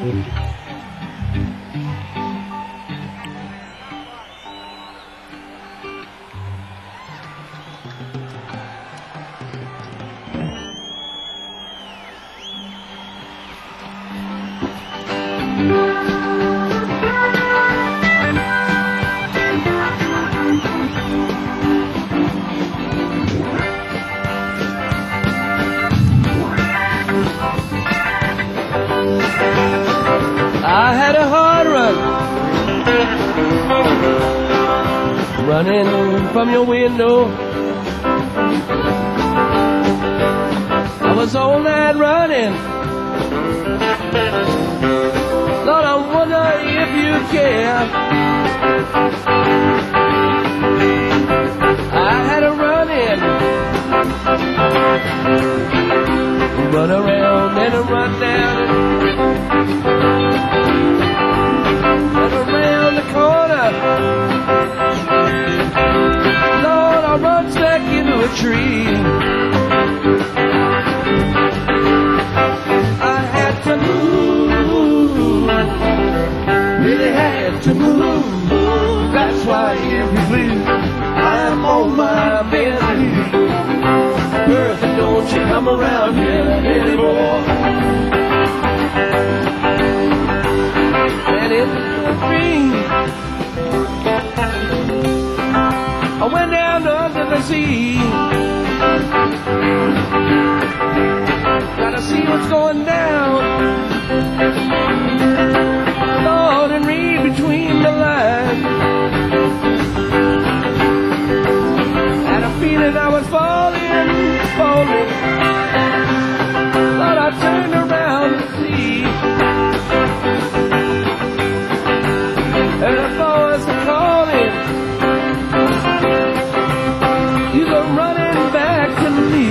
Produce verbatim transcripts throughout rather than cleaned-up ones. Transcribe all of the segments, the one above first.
I had a hard run, running from your window. I was all night running. Lord, I wonder if you care. I had a run-in, run around and a run down and around the corner. Lord, I run back into a tree. I had to move, really had to move. That's why, if you please, I'm on my bending. Bertha, don't you come around here anymore. And in the dream, I went down under the sea. Gotta see what's going down, Lord, and read between the lines. Had a feeling I was falling, falling. Lord, I turned around to see, and the voice was calling. You go running back to me.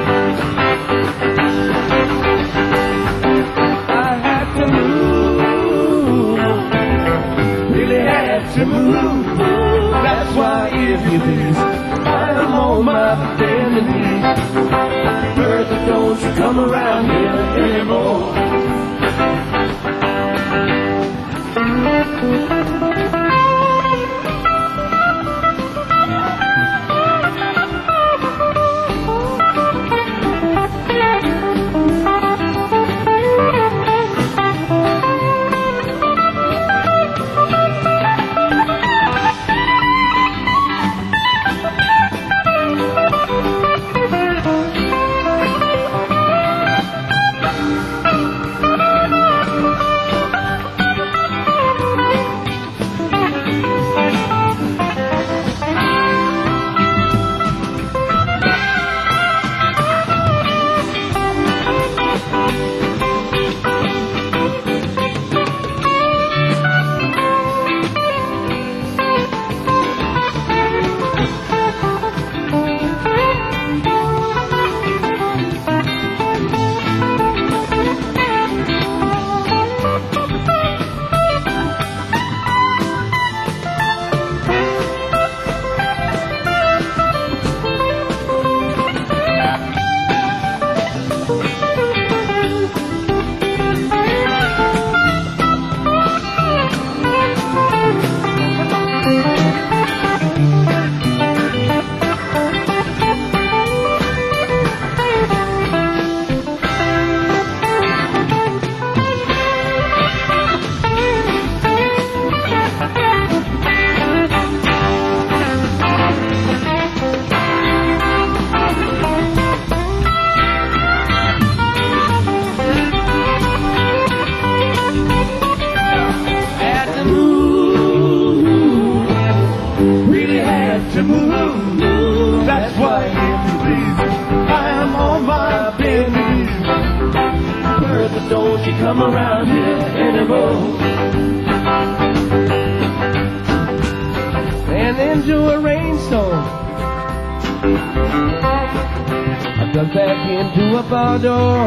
I had to move, really had to move. That's why, if you please, I'm on my bending knees. Bertha, don't you come around here anymore. To move, that's why, if you please, I am on my bending knees. Bertha, don't you come around here anymore. And into a rainstorm, I got back into a bar door.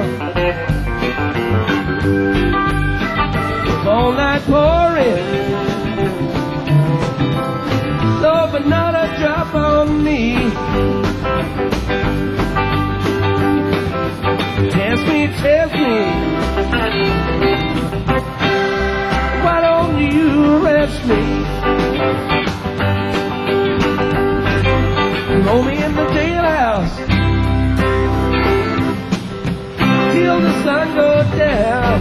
It's all night pouring, Lord, but not a drop on me. Test me, test me, till the sun goes down.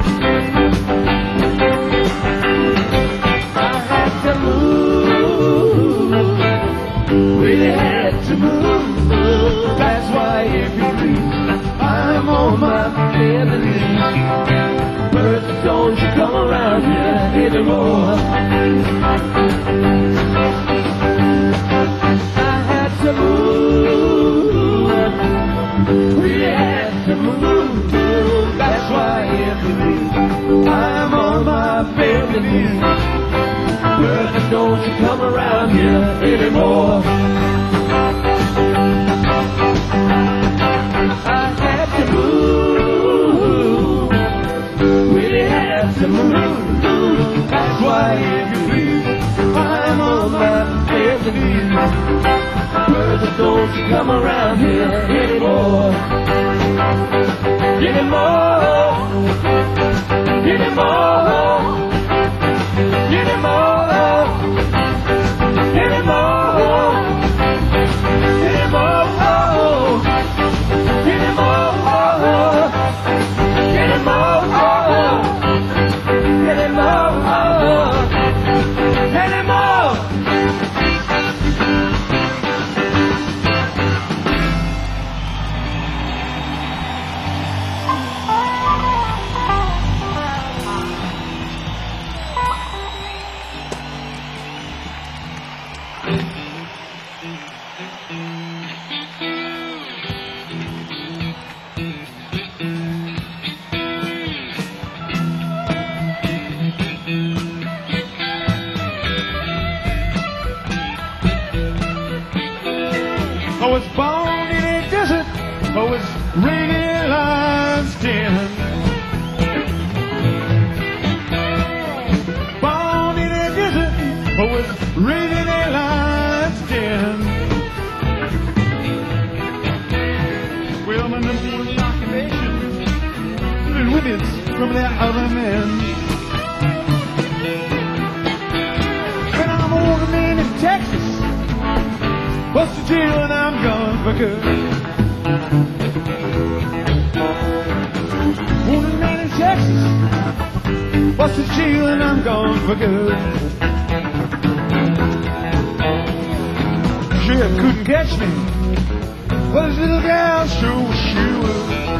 I had to move, really had to move. That's why every week I'm on my bended knees. But don't you come around here anymore. I had to move, really had to move. That's why every week I'm on my bended knees. But don't you come around here anymore. I had to move, really had to move. That's why every week I'm on my bended knees. But don't you come around here anymore. Anymore, anymore, anymore. Anymore, anymore, anymore, anymore, anymore, anymore. I was born in a desert, I was raised in a lion's den. Born in a desert, I was raised in a lion's den. Well, my number one occupation, little whippets from their other men. When I'm a older man in Texas, what's the deal and I'm gone for good? Wounded man in Texas, what's the deal and I'm gone for good? Sheriff couldn't catch me, but his little gal sure was sure.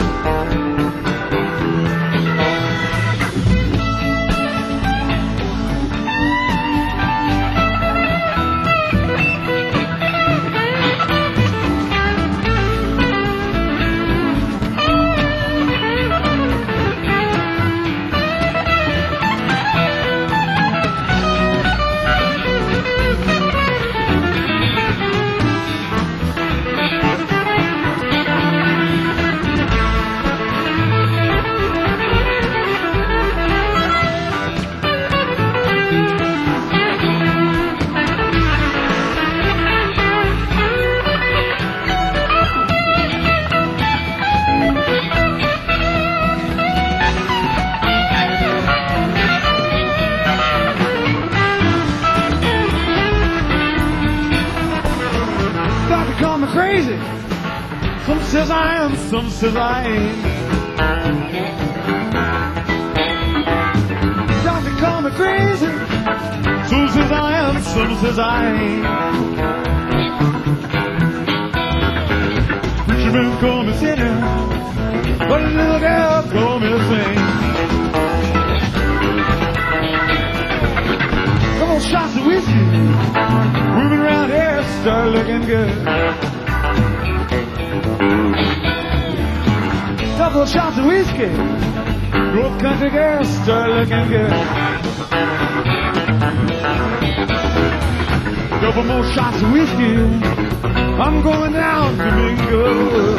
Crazy. Some says I am, some says I ain't. Doctor call me crazy. Some says I am, some says I ain't. Preacher man call me sinner, but a little girl call me the same. Couple shots of whiskey, moving around here, start looking good. Couple shots of whiskey, both country girls start looking good. Couple more shots of whiskey, I'm going down to Mingo.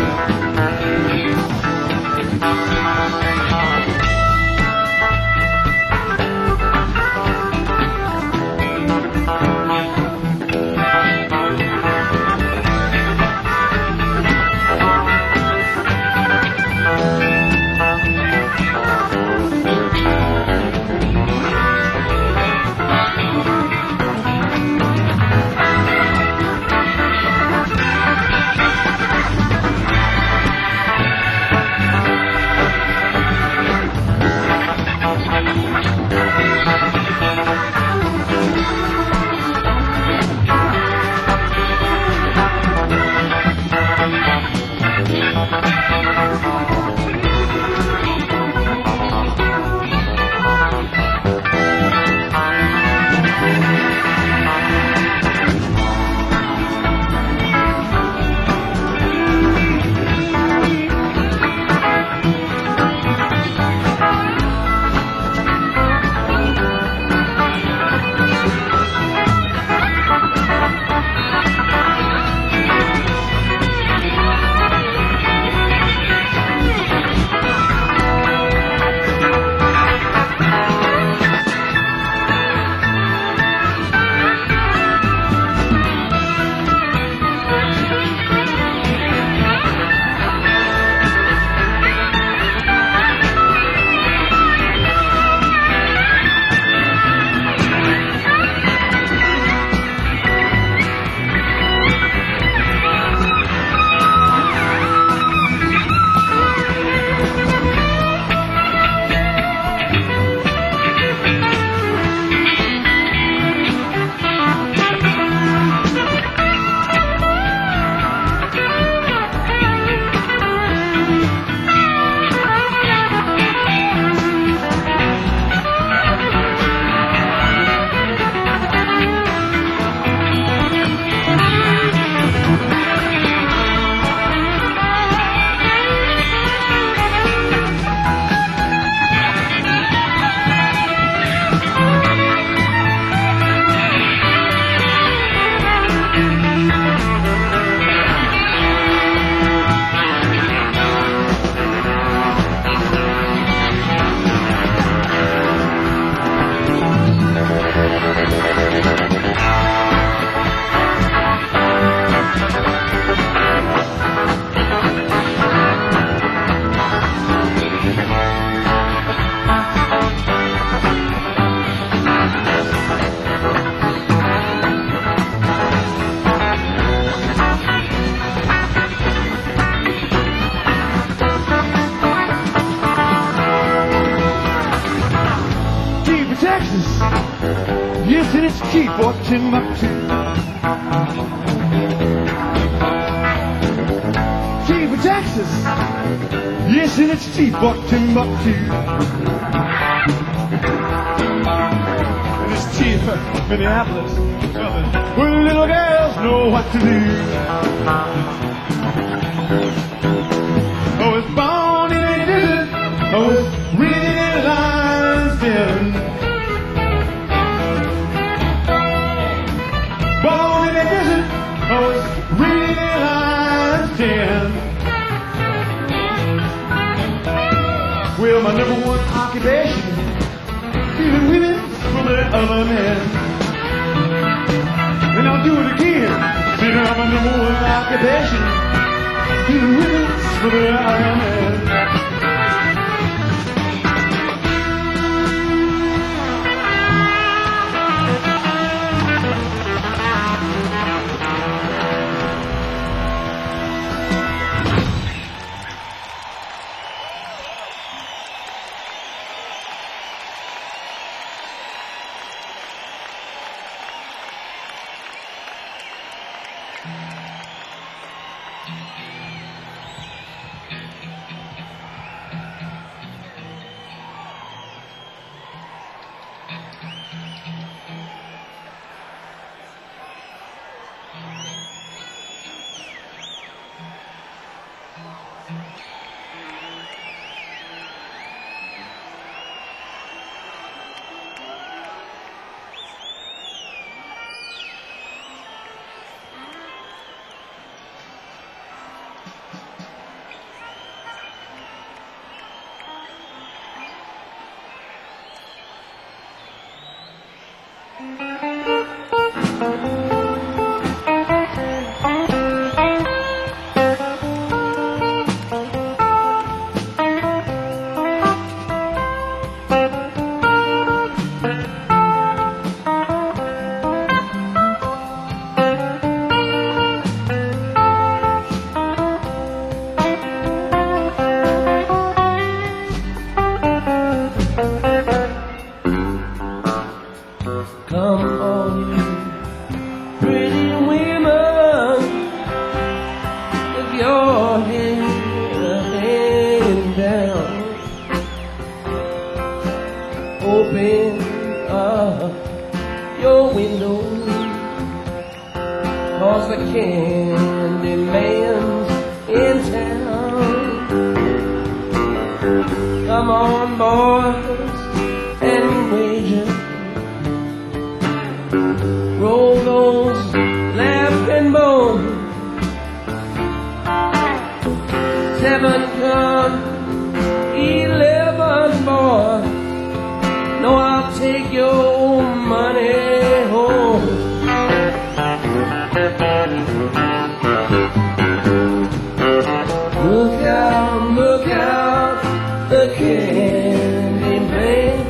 Yes, and it's cheap for Timbuktu. Cheap for Texas. Yes, and it's cheap for Timbuktu. And it's cheap for Minneapolis, where the little girls know what to do. I was born in a desert. I was reading in lion's den. Born in a desert. I was reading in lion's den. Well, my number one occupation, stealing women from the other men. And I'll do it again. See, now my number one occupation, stealing women from the other men. Come on, you pretty women, with your head hanging down. Open up your window, 'cause the candy man's in town. Come on, boys, and wager. Roll those laughing bones. Seven come, eleven boy. No, I'll take your money home. Look out, look out, the candy man.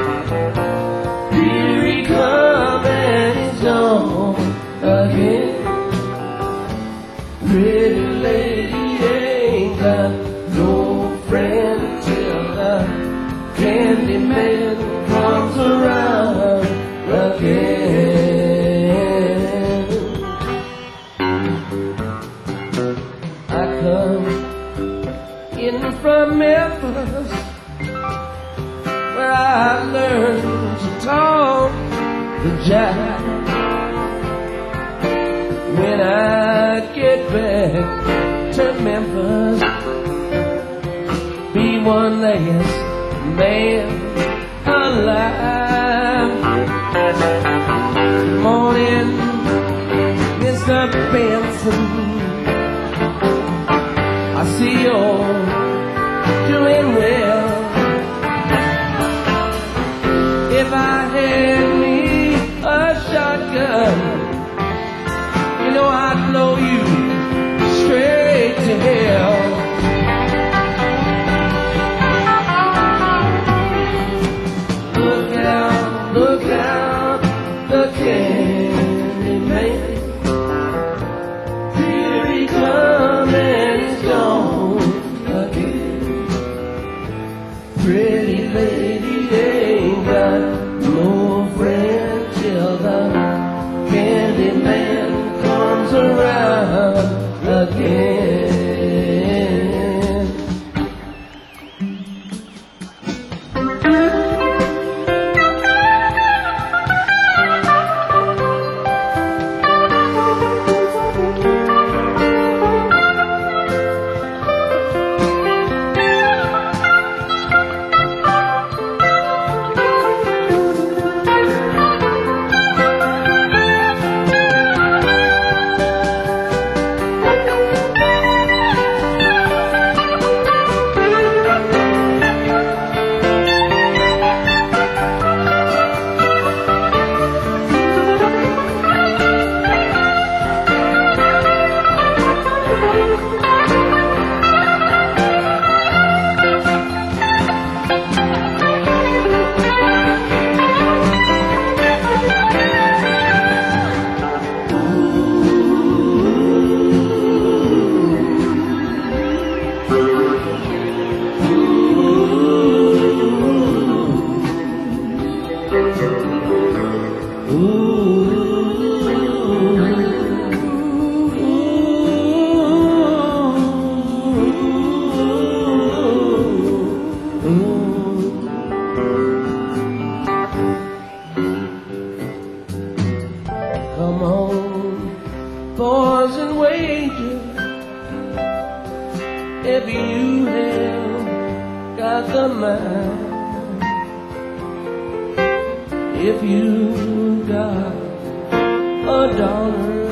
Here he comes and he's gone again. Pretty lady ain't got no friend till the candy man comes around again. I come in from Memphis, where I learned to talk the jive. When I get back to Memphis, be one last man alive. Good morning, Mister Benson. I see you're doing well. If I had me a shotgun, you know I'd blow you straight to hell. Look out, look out, the candy man. Here he comes and he's gone again. Pretty lady ain't got no friend till again. Come on, boys and wages, if you have got the mind, if you got a dollar,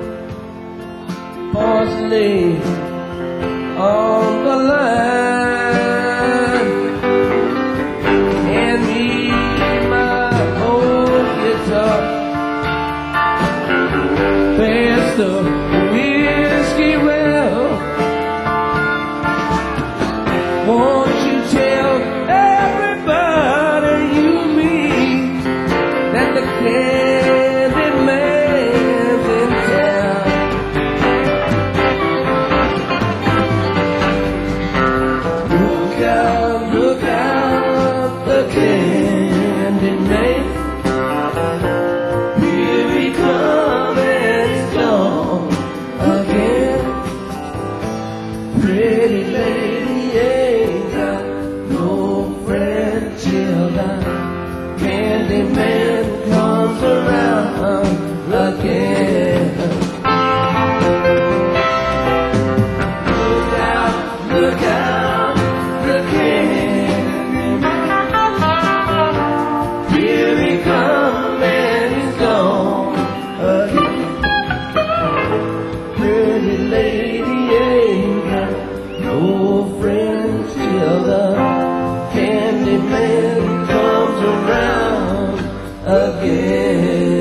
parsley on the line, hand me my old guitar. Pass the whiskey well. Won't you tell everybody you meet that the candy man's in town? Look out, look out, the candy man. Here he comes. Pretty lady ain't got no friend till that candy man comes around again. Look out, look out, the candy man. Here he comes and he's gone again. Pretty lady ain't got no friends till the candy man comes around again.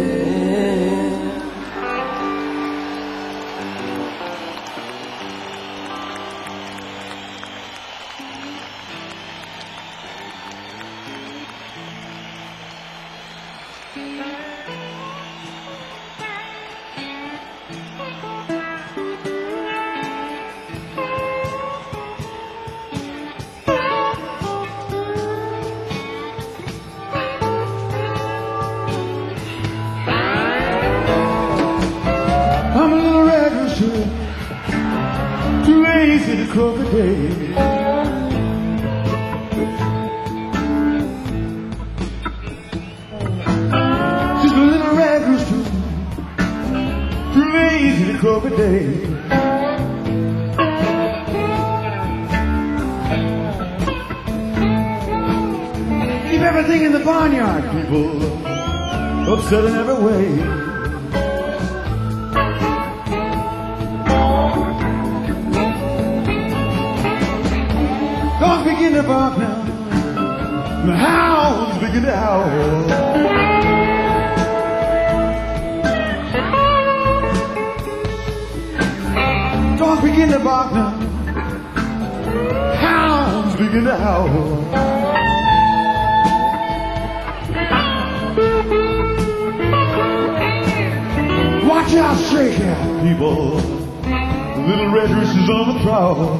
I'm a little red rooster, too lazy to croak a day. Just a little red rooster, too lazy to croak a day. Keep everything in the barnyard, people, upset in every way. Dogs begin to bark now, the hounds begin to howl. Dogs begin to bark now, hounds begin to howl. Watch out, shake out, people, the little red rooster's on the prowl.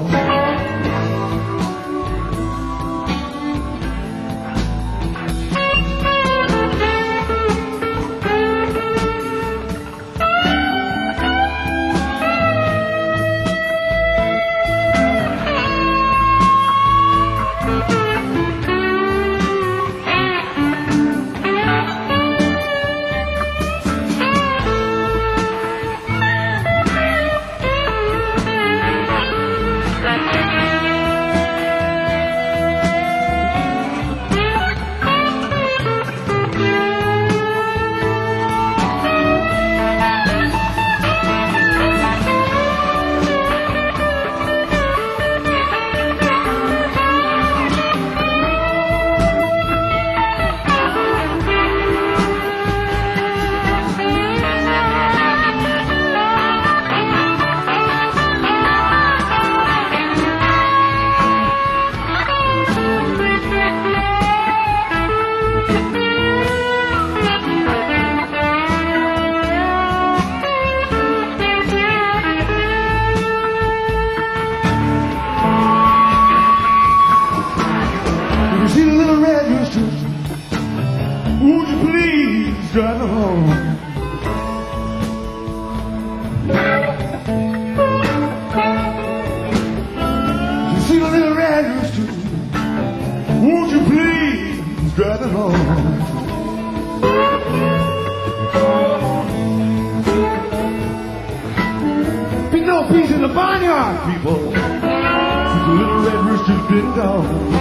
Be no peace in the barnyard, people. The little red rooster's been gone.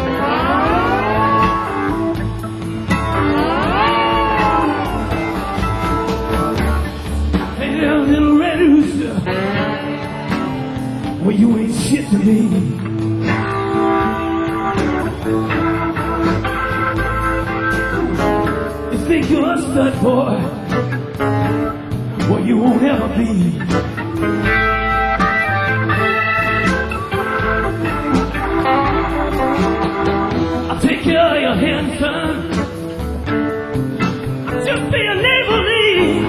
Hey there, little red rooster. Well, you ain't shit to me. You think you're a stud boy? Well, you won't ever be. I'll take care of your hand, son. Just be a neighbor me.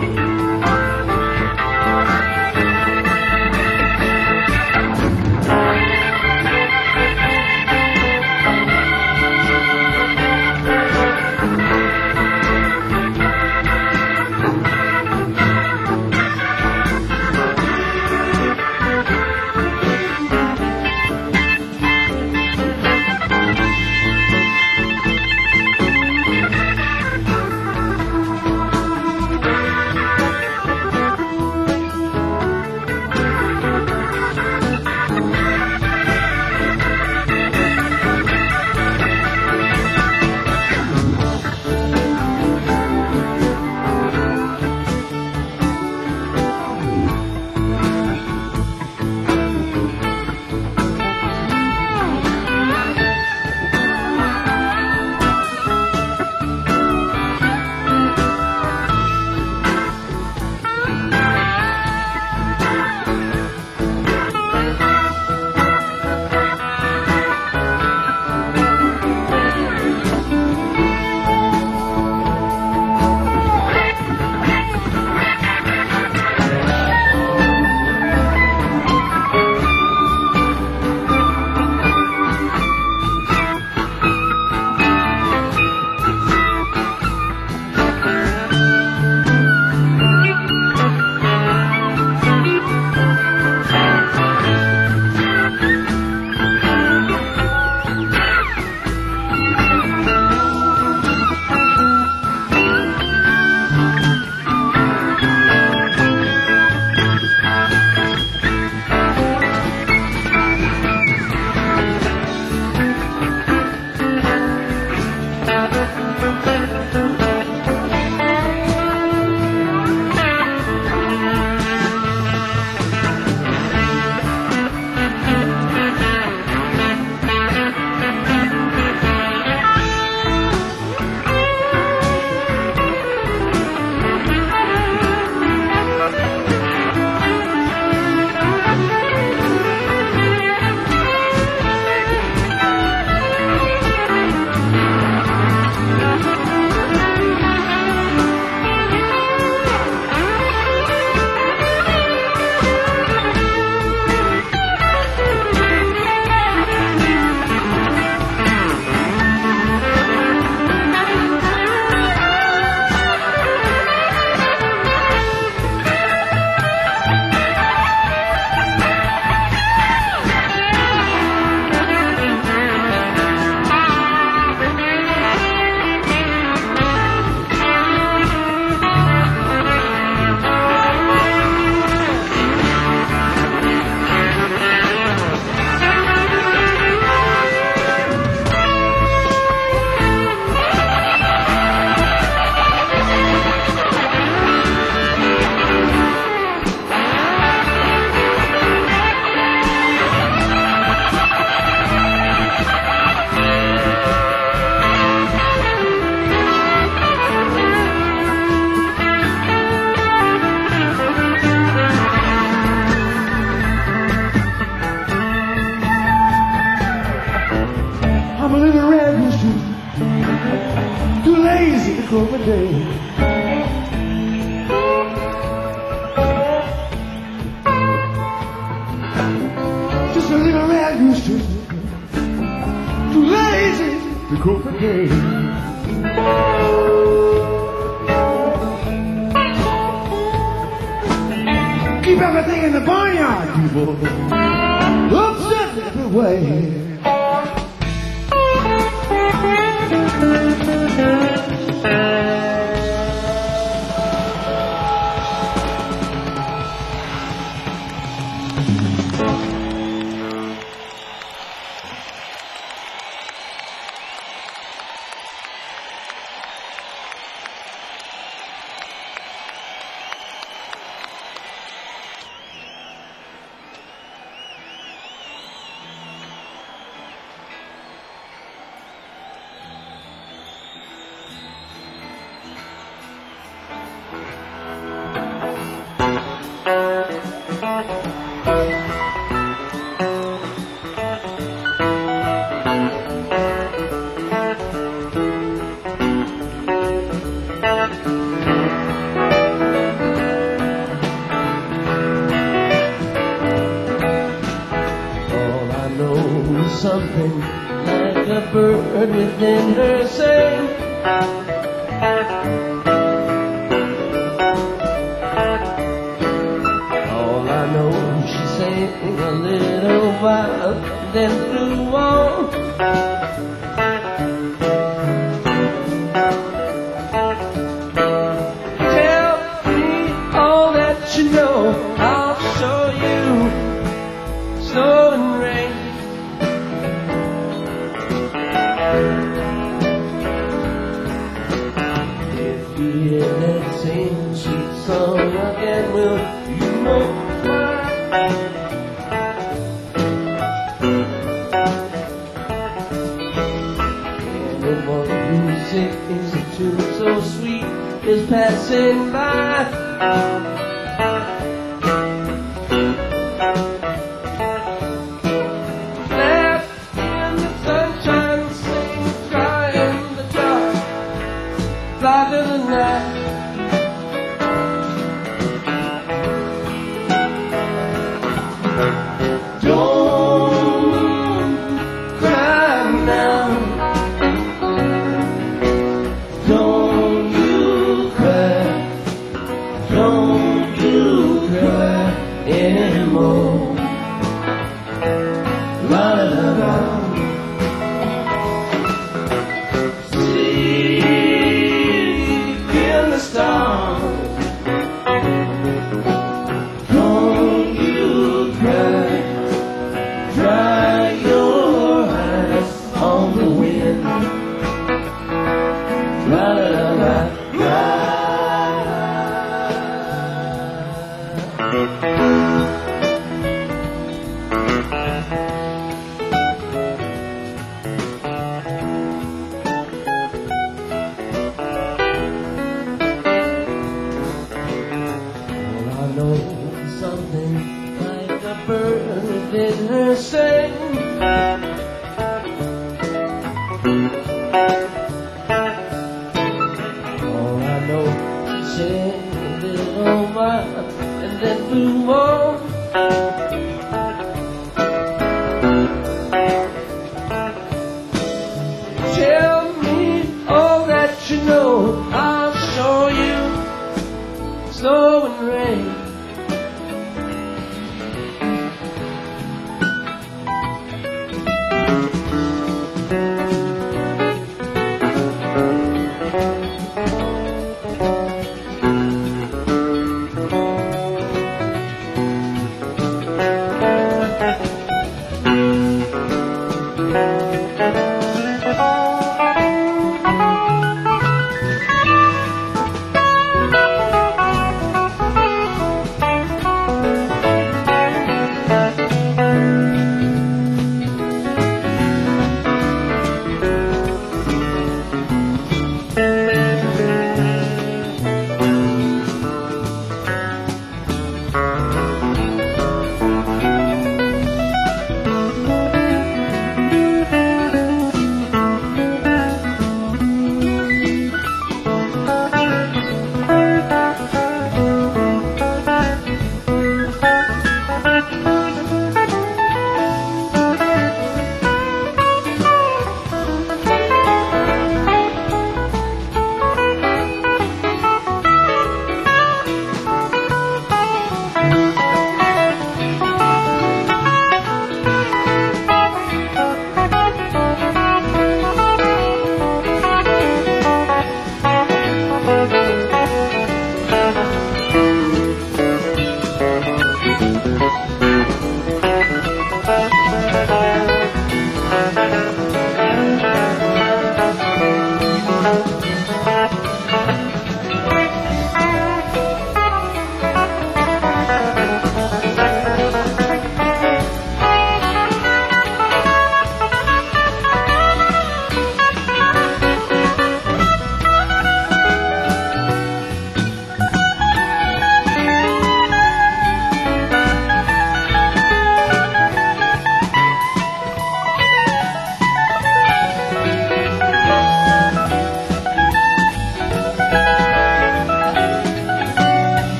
October day. Just a little red rooster, too lazy to go for day. Keep everything in the barnyard, people. Upset every way. a bird within her sing. All I know, she sang a little while, then flew on. Tell me all that you know, I'll show you snow and rain. If you hear that same sweet song again, will you know why? And the one music is a tune so sweet is passing by. Laugh in the sunshine, sing, cry in the dark, fly to the night. Don't cry now. Don't you cry. Don't you cry anymore. La la la la. Sleep in the stars. Don't you cry. Dry your eyes on the wind. La la la la. All I know is something like a bird within her sing. All I know, she sang a little while and then flew on. Tell me all that you know, I'll show you snow and rain.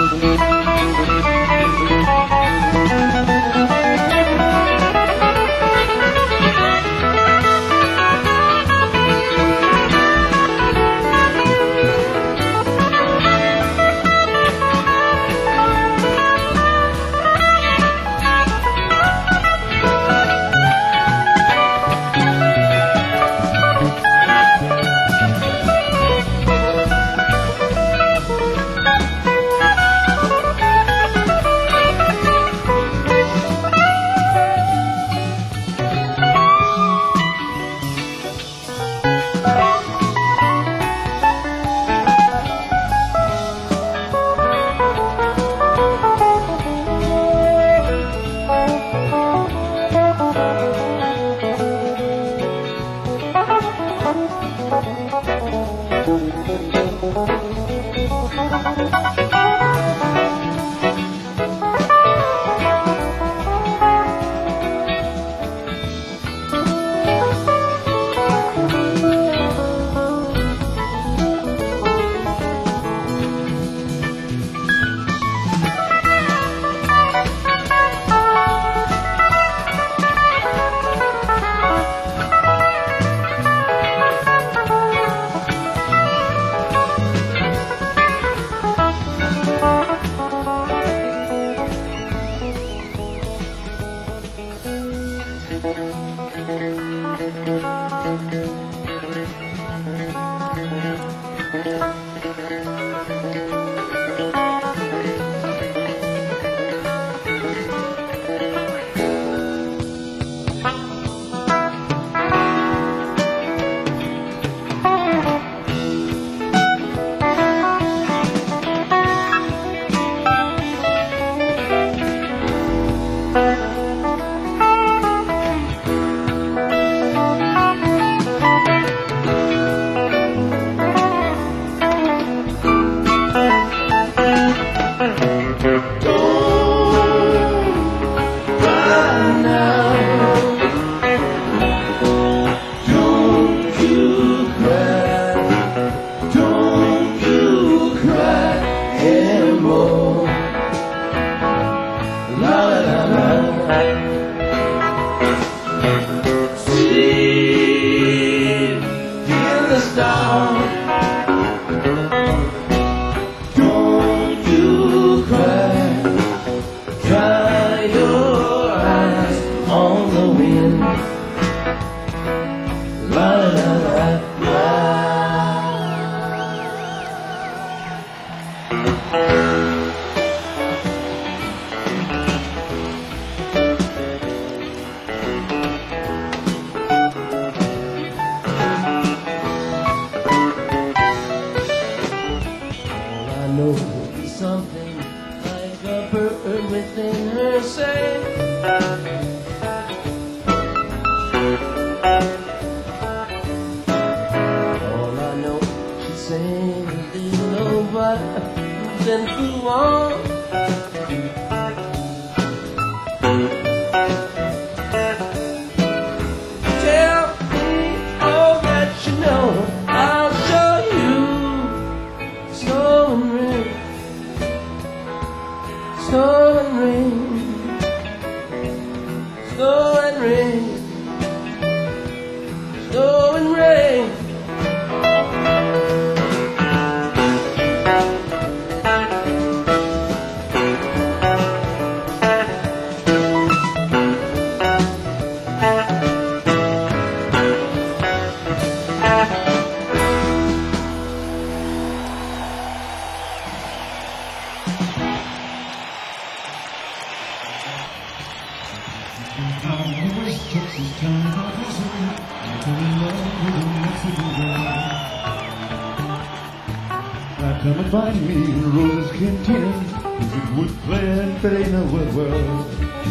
Come and find me in Rose Cantina, music would play and fade nowhere well.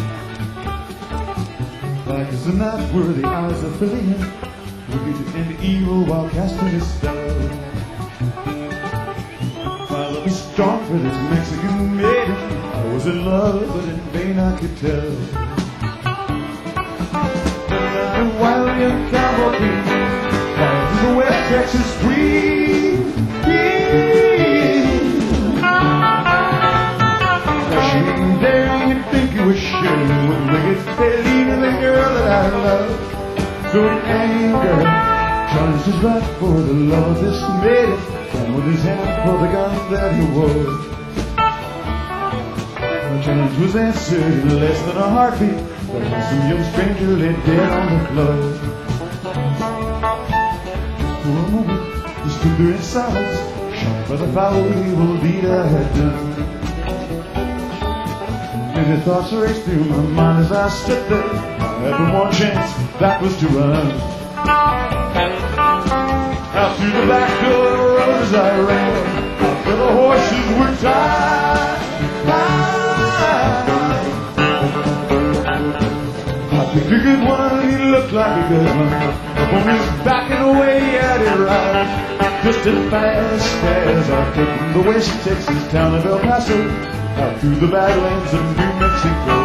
Like as a night where the eyes are filling in, wicked and evil while casting a spell. My love is strong for this Mexican maiden. I was in love, but in vain I could tell. And while young cowboy king flies in the West Texas breeze, it's Felina, the girl that I love. So in anger, John's just right for the love of this maiden, and with his hand for the gun that he wore. Jones was answered in less than a heartbeat, but some young stranger lay dead on the floor. For a moment, we stood there in silence, shocked by the foul evil deed I had done. Many thoughts raced through my mind as I stood there. I had but one chance, that was to run. Out through the back door of the road as I ran, out where the horses were tied. I picked a good one, he looked like a good one. Up on his back and away at it right. Just as fast as I could from the West Texas town of El Paso, out through the Badlands of New Mexico.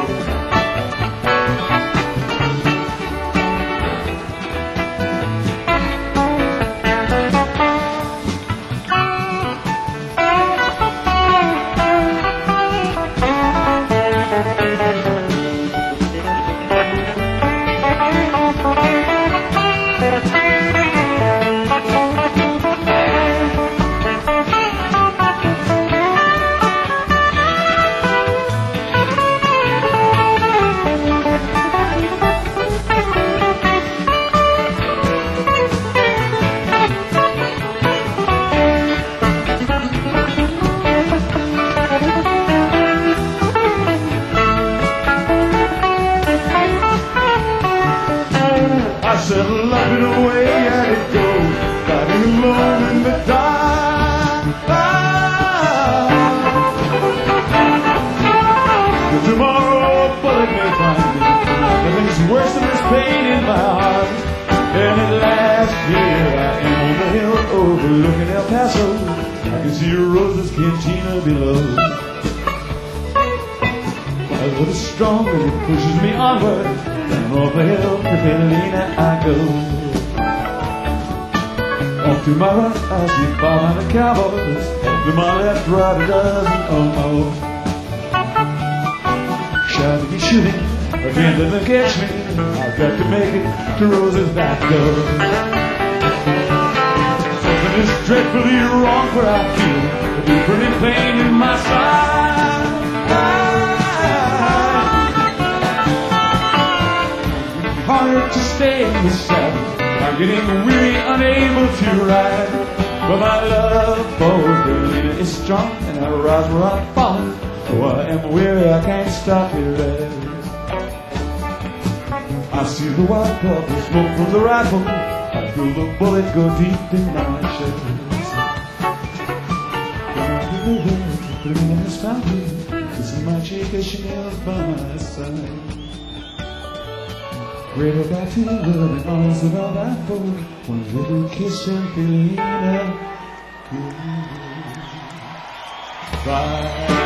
I said, love it away and it goes, riding alone in the dark. But tomorrow a bullet may find me, nothing's worse than this pain in my heart. And at last here I am on the hill overlooking El Paso. I can see Rosa's cantina below. My love is strong and it pushes me onward. Down off the hill to Felina I go. Off to my right I see five hundred cowboys. Off to my left, right a dozen almost. Shall be shooting, again to the catch me. I've got to make it to Rosa's back door. Something is dreadfully wrong for I feel a deep burning pain in my side. Hard to stay in the saddle, I'm getting weary, unable to ride. But my love for Felina is strong, and I rise where I'm falling. Though I am weary, I can't stop here rest. I see the white puff of smoke from the rifle. I feel the bullet go deep in my chest. Put me in this fountain, kissing my cheek as she kneels by my side. Great about to love and arms about that fold. One little kiss and Felina, goodbye.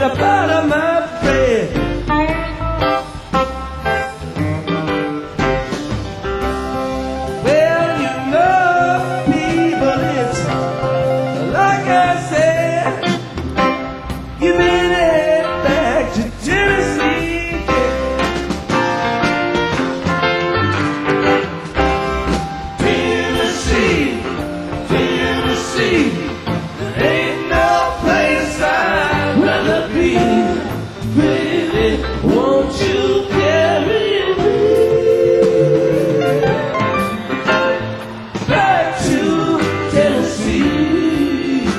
the bottom of bread. Well, you know, people, it's like I said, you better head back to Tennessee. Tennessee, Tennessee. Ain't no place I'd rather be. Baby, won't you carry me back to Tennessee?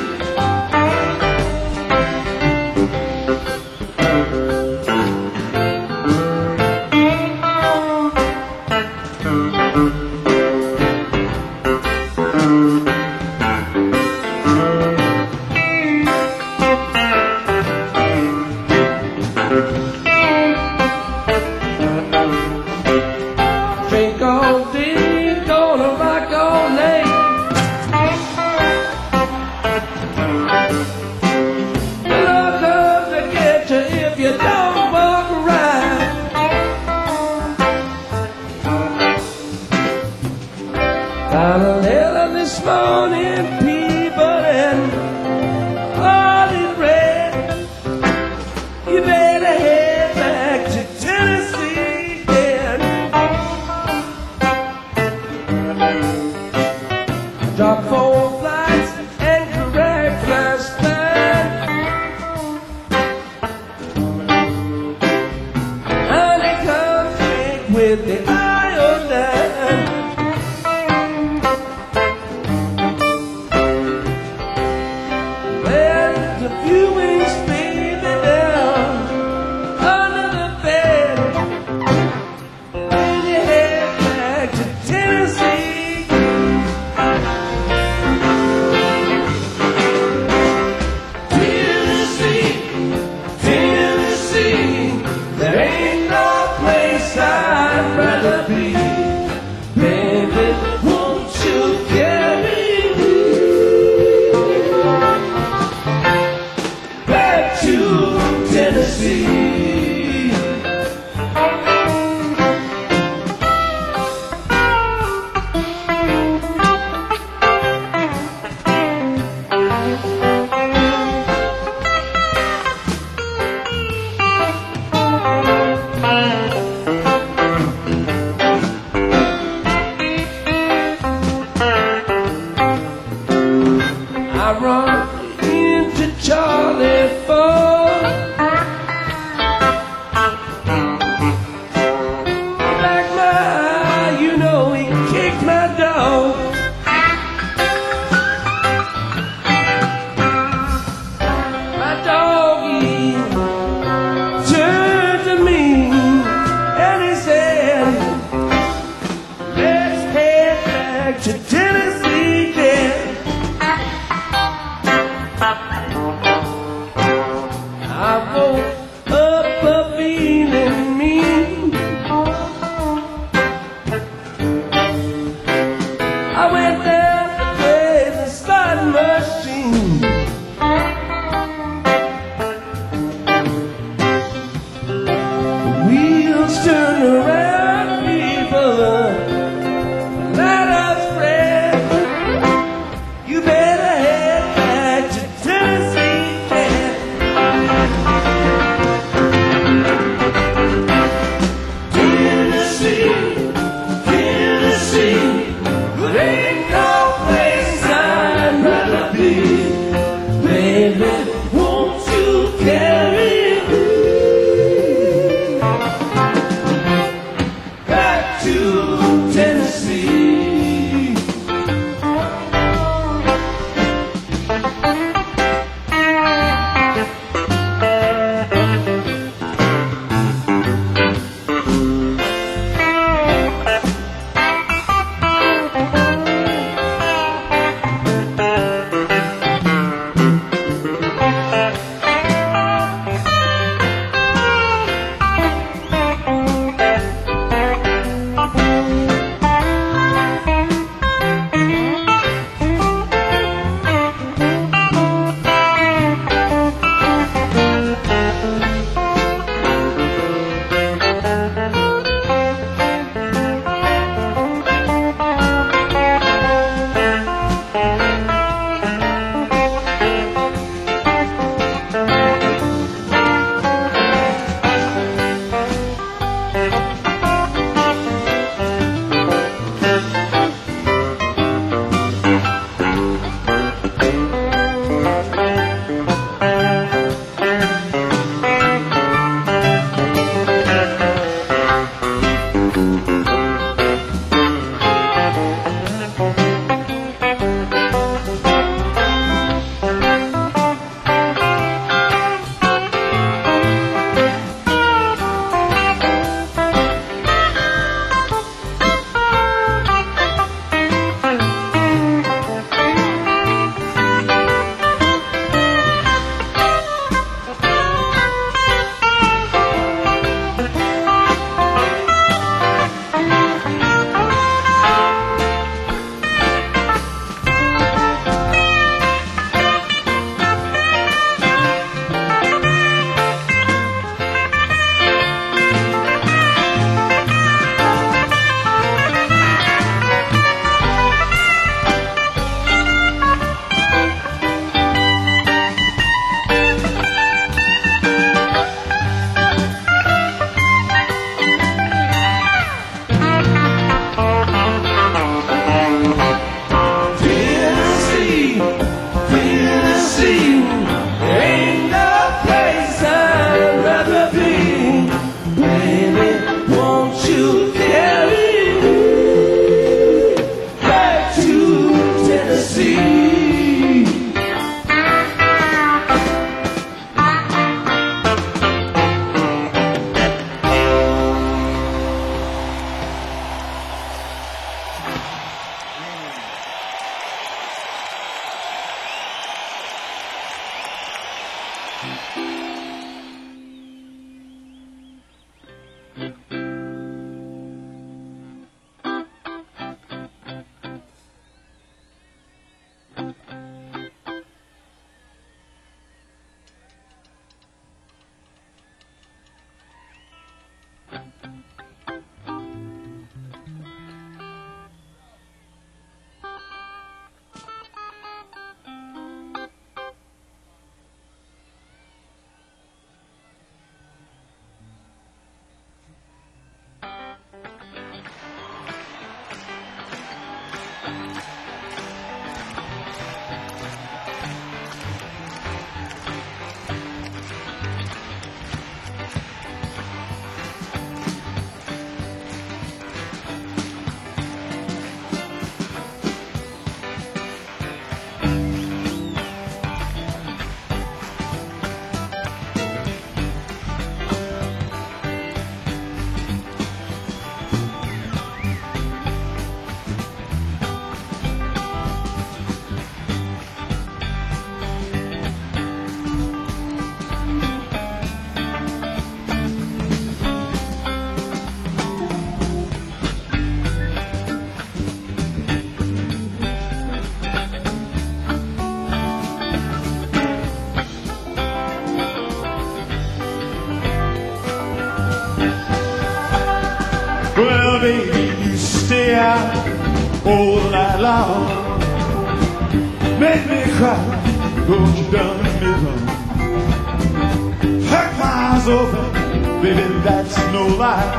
Well, baby, you stay out all night long. Make me cry, what you done me wrong. Hurt my eyes open, baby, that's no lie.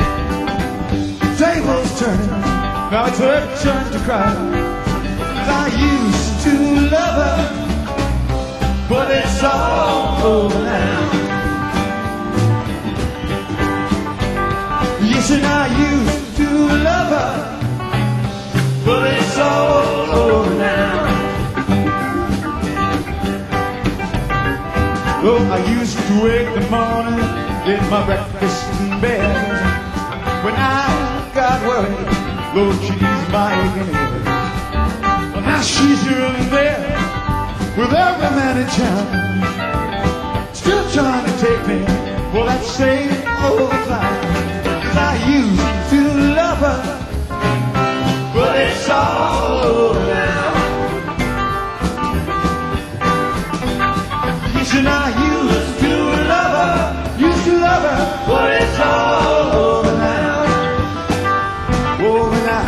Tables turning, now it's her turn to cry. I used to love her, but it's all over now. Yes, and I used to love her, but it's all over now. Oh, I used to wake the morning, get my breakfast in bed. When I got worried, Lord, she's my aching head. Well, now she's here and there, with every man in town, still trying to take me for that same old clown. Cause I used to love her, but it's all over now. Yes, and I used to love her, used to love her, but it's all over now, over now.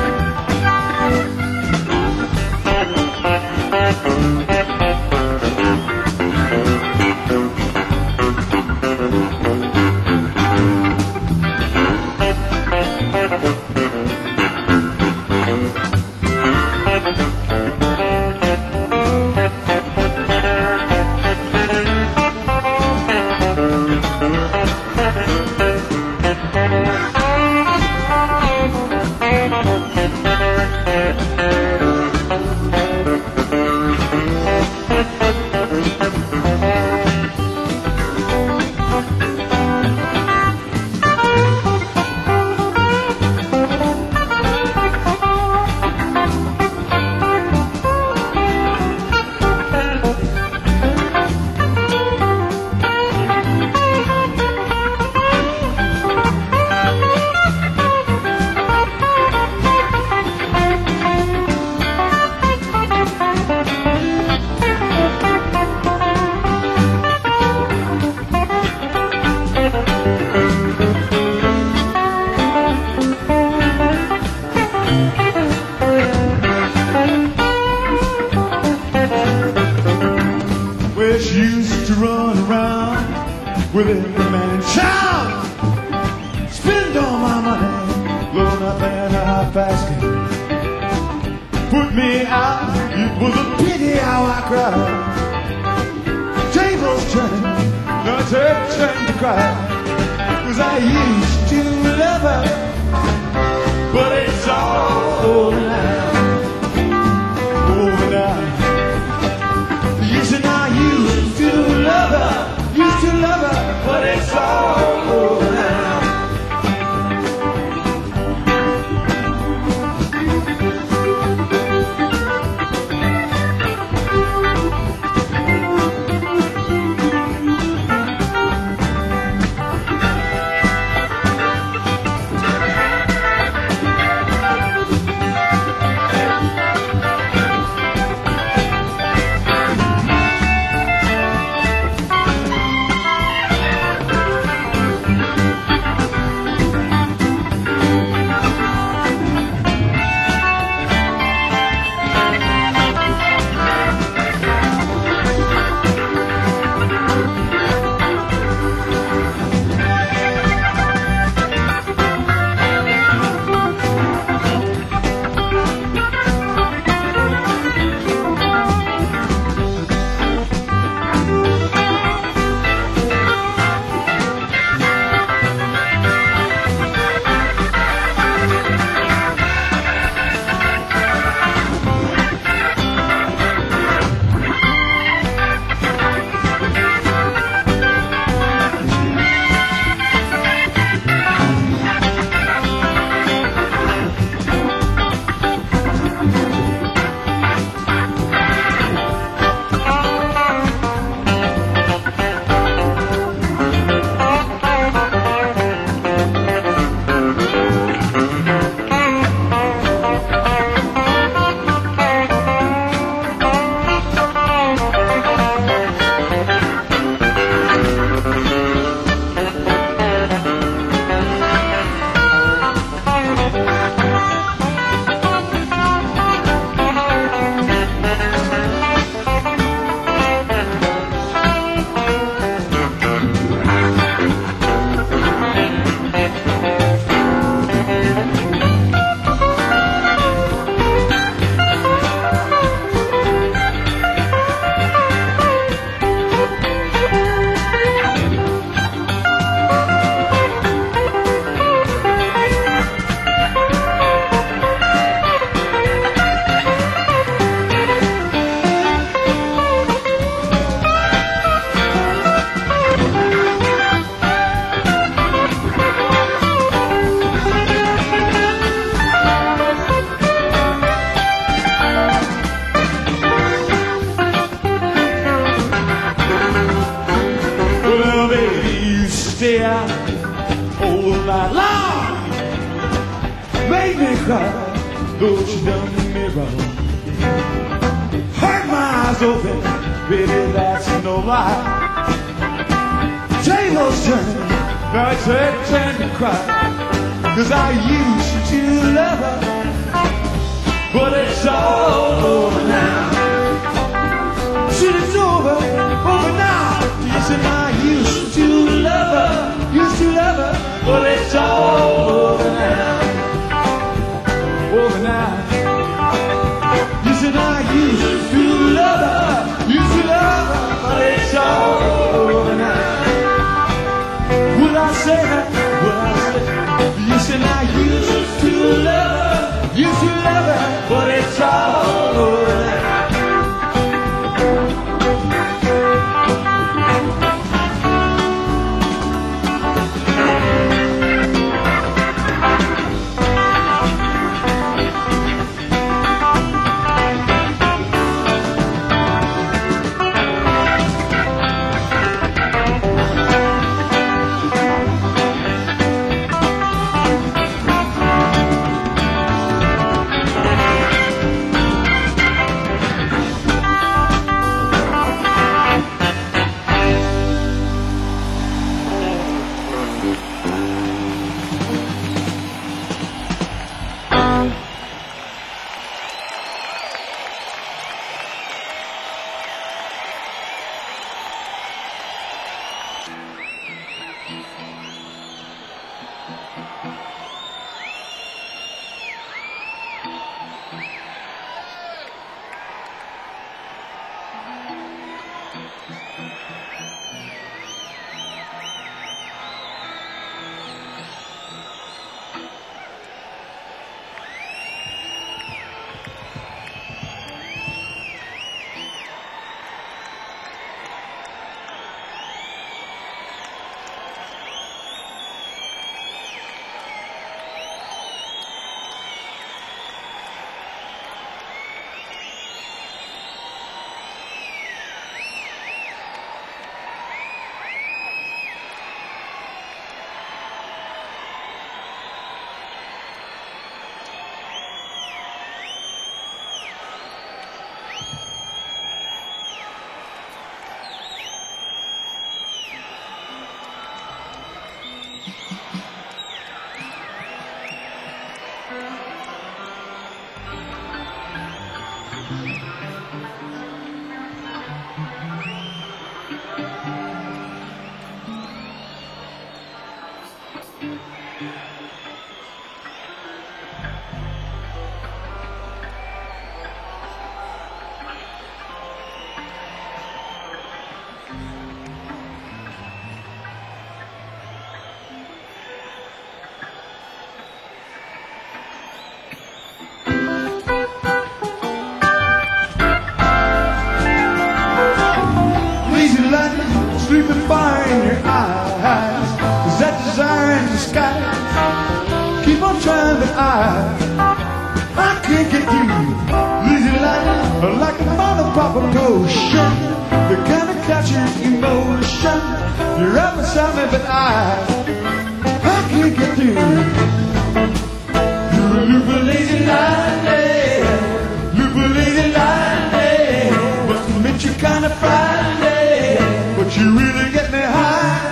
Used to run around with every man in town, spend all my money, load up in a hot basket, put me out, it was a pity how I cried. Tables turning, now it's her turn to cry. Cause I used to love her, but it's all over now, over now. Yes, and I used to love her, used to love her, but it's all over now. stay out all night long. Made me cry, though she done me wrong. Hurt my eyes open, baby, that's no lie. Tables turning, now it's her turn to cry. Cause I used to love her, but it's all over now. Shit, it's over, over now. Yes, and I used to love her, used to love her, but it's all over now. Over now. Yes, and I used to love her, used to love her, but it's all over now. Will I say that? Will I say that? Yes, and I used to love her, used to love her, but it's all over now. Sleeping fire in your eyes. Is that desire in disguise? Keep on trying, but I I can't get through. Lazy light, like a mother pop of potion. The kind of catches emotion. You're up beside me, but I I can't get through. You're a loop of lazy lightning, loop of lazy lightning. Must admit you're kind of frightening, but you really get me high.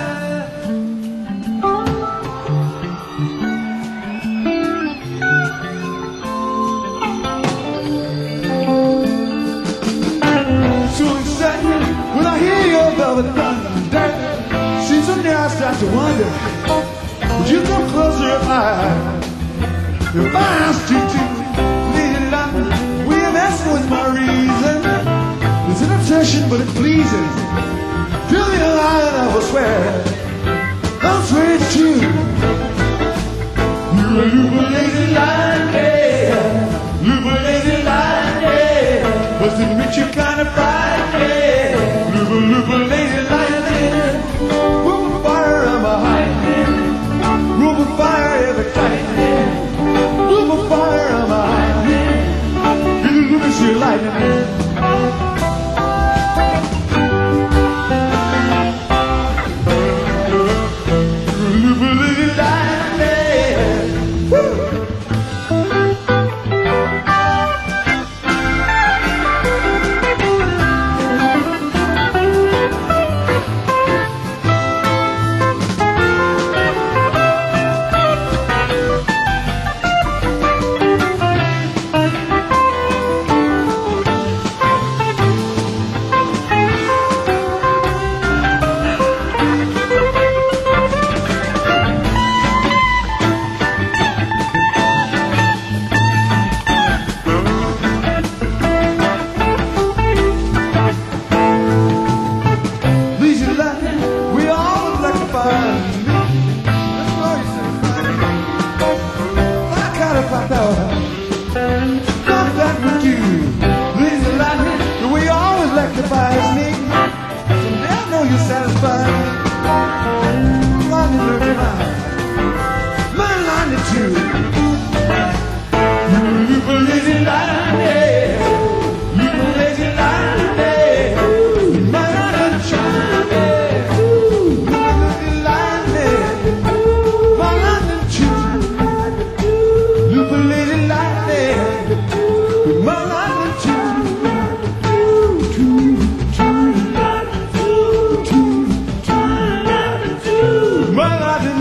So excited when I hear your velvet thunder. Seems so near I start to wonder, would you come closer if I, if I asked you to? Lady London, we have asked for my reason. It's an obsession, but it's pleasing. Feel me alive, I will swear, I'll swear it's true. You're a loop of lazy lightning, loop of lazy lightning. Must admit you're kind of frightening. Loop of, loop of lazy lightning. Rope of fire, I'm a hiding. Rope of fire, every tightening. Rope of fire, I'm a hiding. You look at your lightning.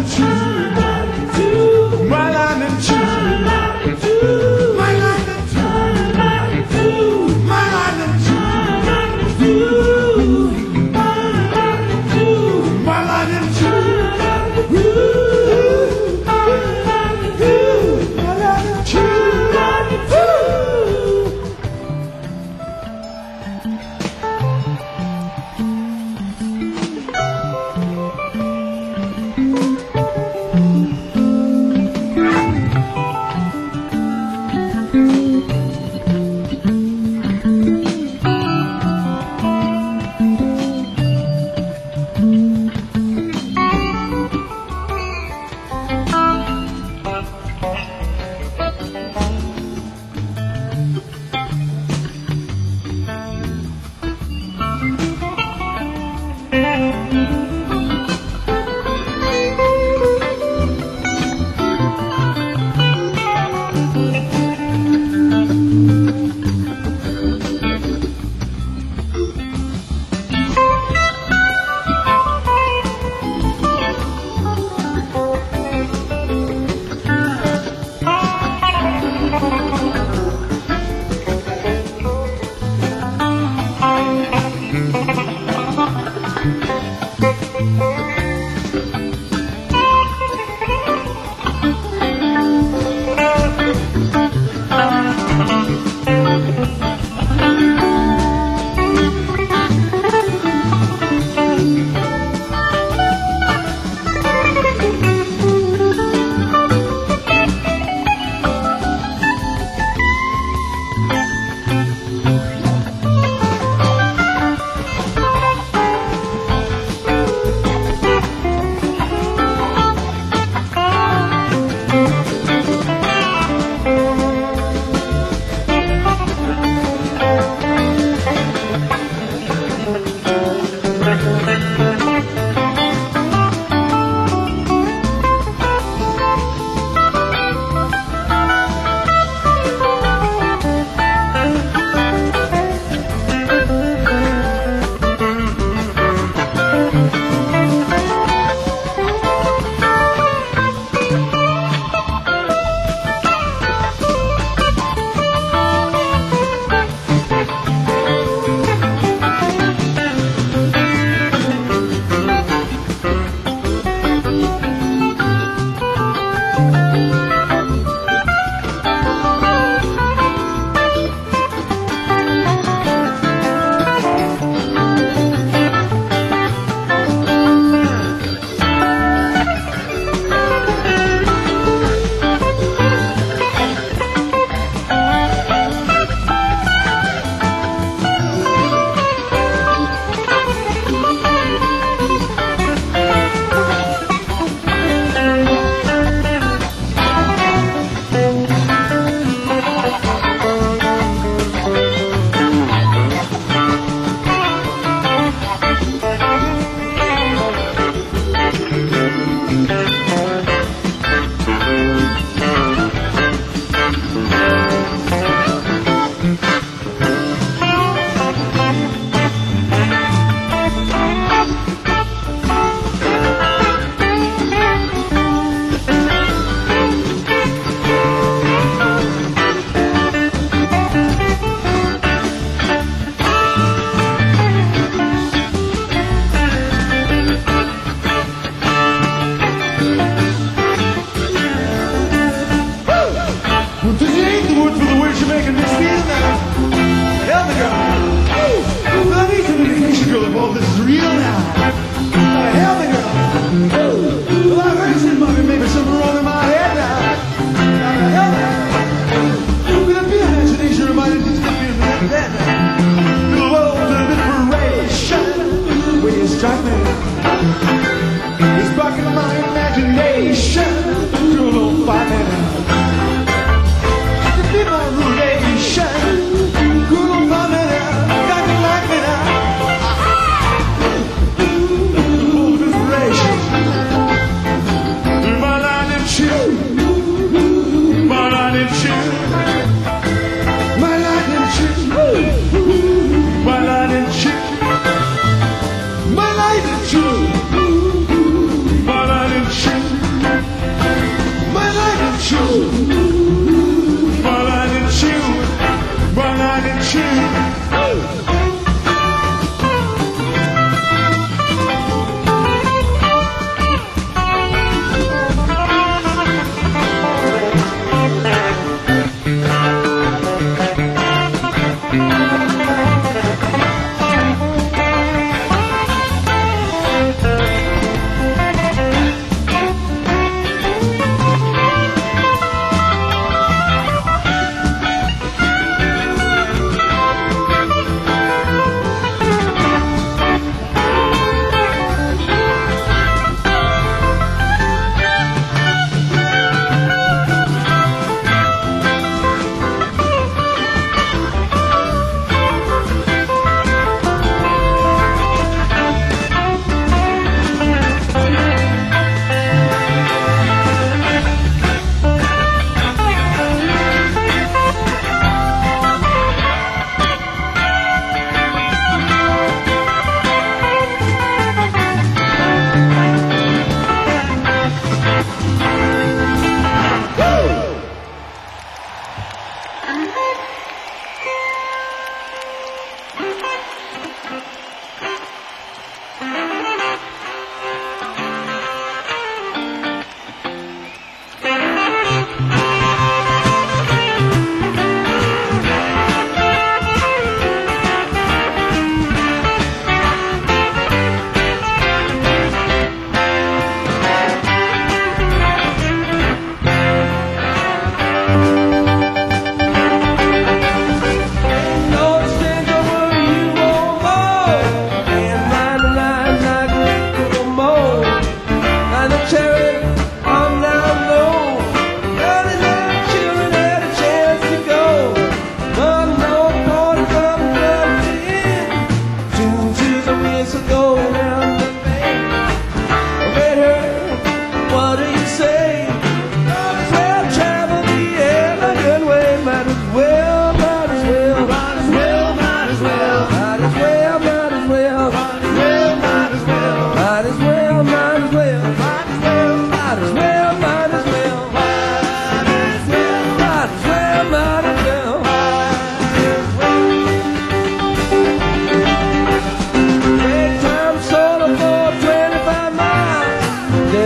tune. My lightning tune. My lightning tune. My lightning tune. My lightning tune.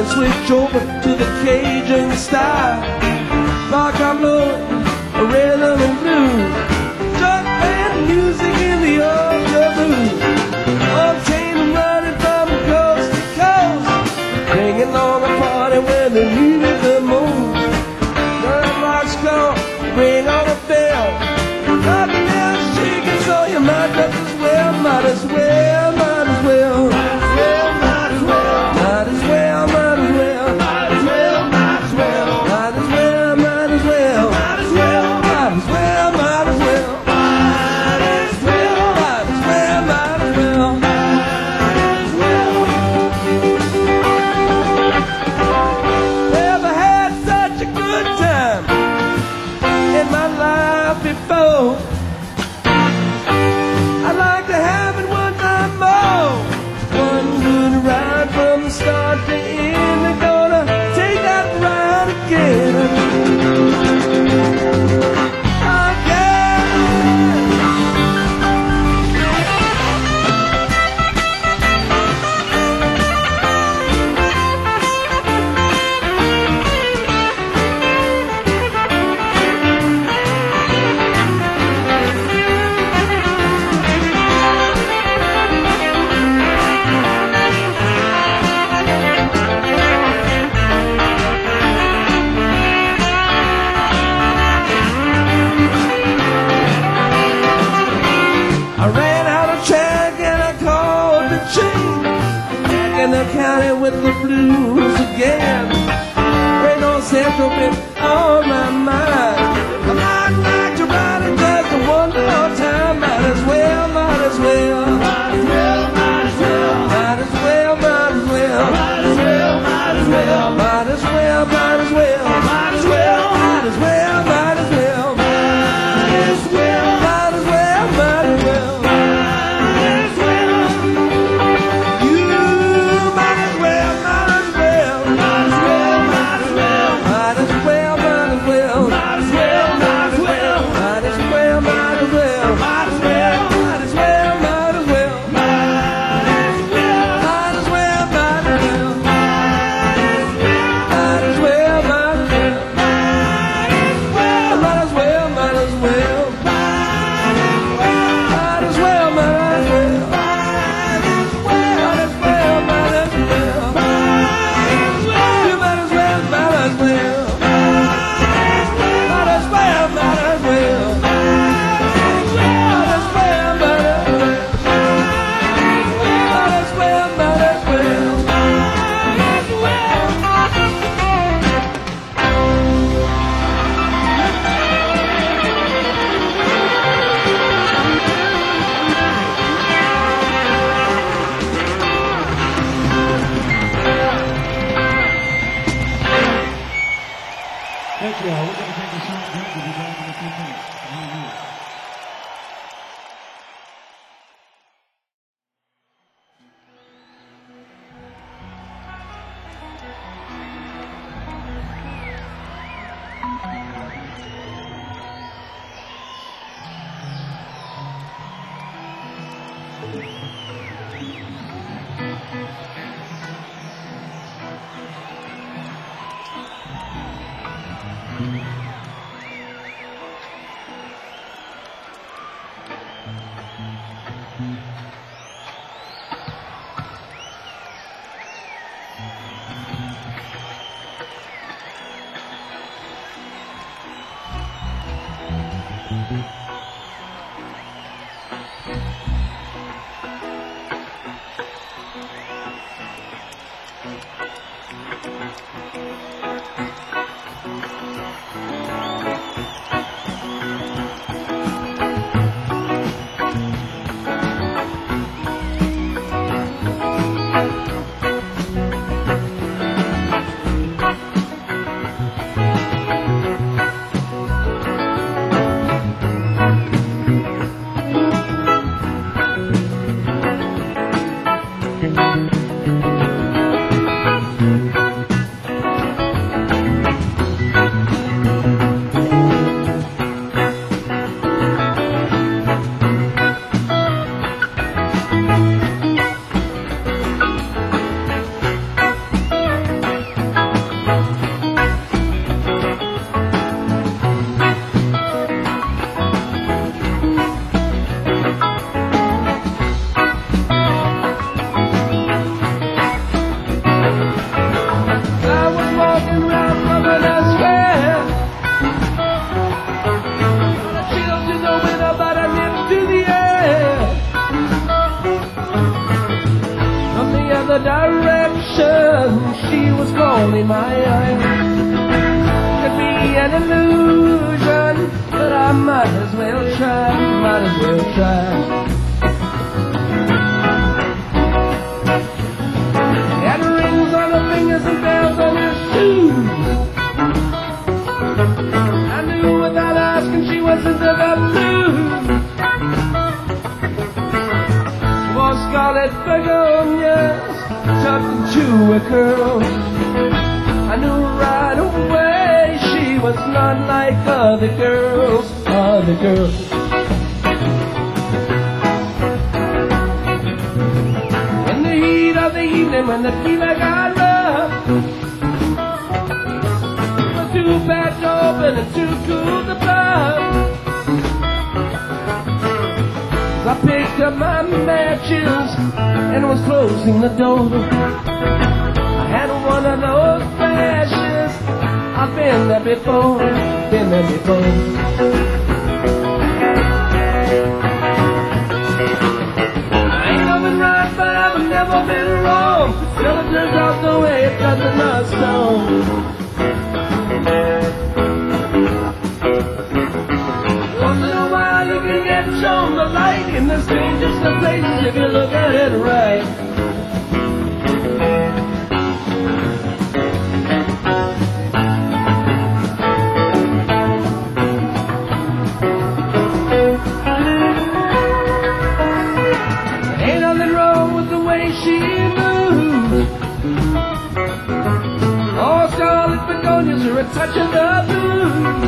and switch over to the Cajun style. Rock and roll, rhythm and blues, jug band music in the Ultra Blues. All chain running from coast to coast, bringing on a party when they needed the most. The rock's gone, bring on a bell. Nothing else shaking, so you might as well, might as well, might as well, might as well, might as well, might as well, might as well, might as well, might as well, might as well, might as well, might as well, might as well, might as well, might as well, might as well, might as well, might as well. Never had such a good time in my life before. I'd like to have it one time more. One good ride from the start to end. We're gonna take that ride again. I ran out of track and I called the chain. Back in the county with the blues again. Ain't no central bit on my mind. I might like to ride it just one more time. Might as well, might as well, might as well, might as well, might as well, might as well, might as well, might as well, might as well, might as well, might as well, might as well, might as well, might as well, might as well, might as well. Thank you all. We're going to take a short break. We'll be back in a few minutes. and she was calling my own. Could be an illusion, but I might as well try, might as well try. Had rings on her fingers and bells on her shoes. I knew without asking she was into the blues. She wore scarlet begonias tucked into her curls. I knew right away she was not like other girls, other girls. In the heat of the evening when the fever got rough, it was too bad to open and too cool to bluff. I picked up my matches and was closing the door. I had one of those flashes. I've been there before, been there before. I ain't nothing right, but I've never been wrong. Still it turns out the way it does in a stone. Once in a while you can get shown the light in the strangest of places if you look at it right. Ain't nothing wrong with the way she moves. Oh, scarlet begonias are a touch of the blues.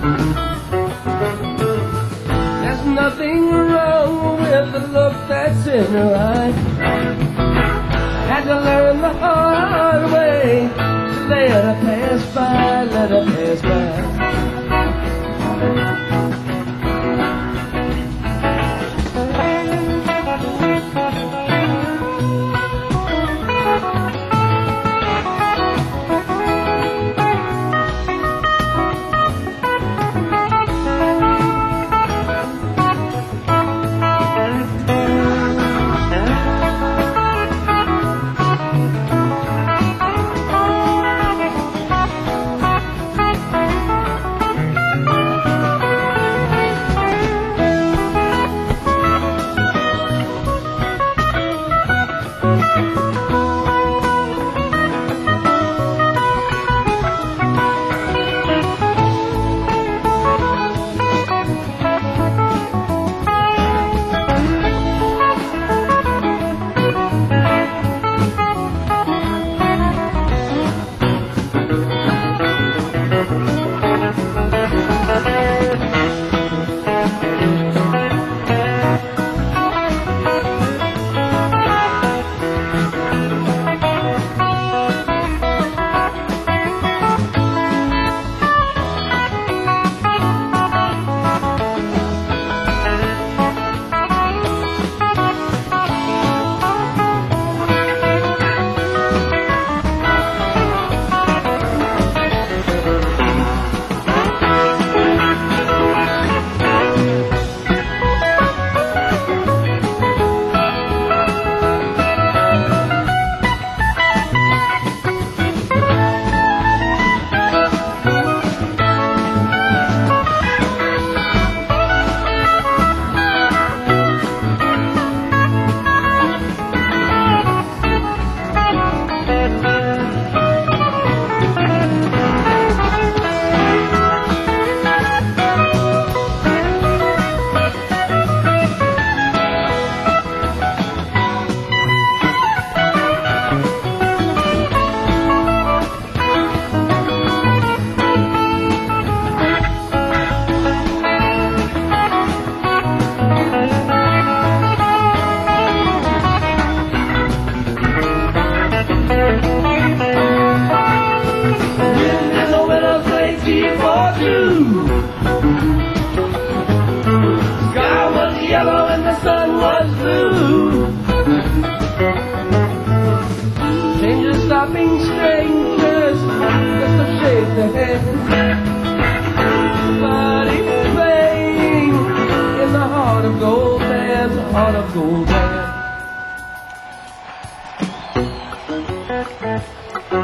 There's nothing wrong with the look that's in her eye. Had to learn the hard way to let her pass by, let her pass by. Yellow and the sun was blue. Strangers stopping strangers just to shake their head. But it's playing in the heart of Goldman, the heart of Goldman.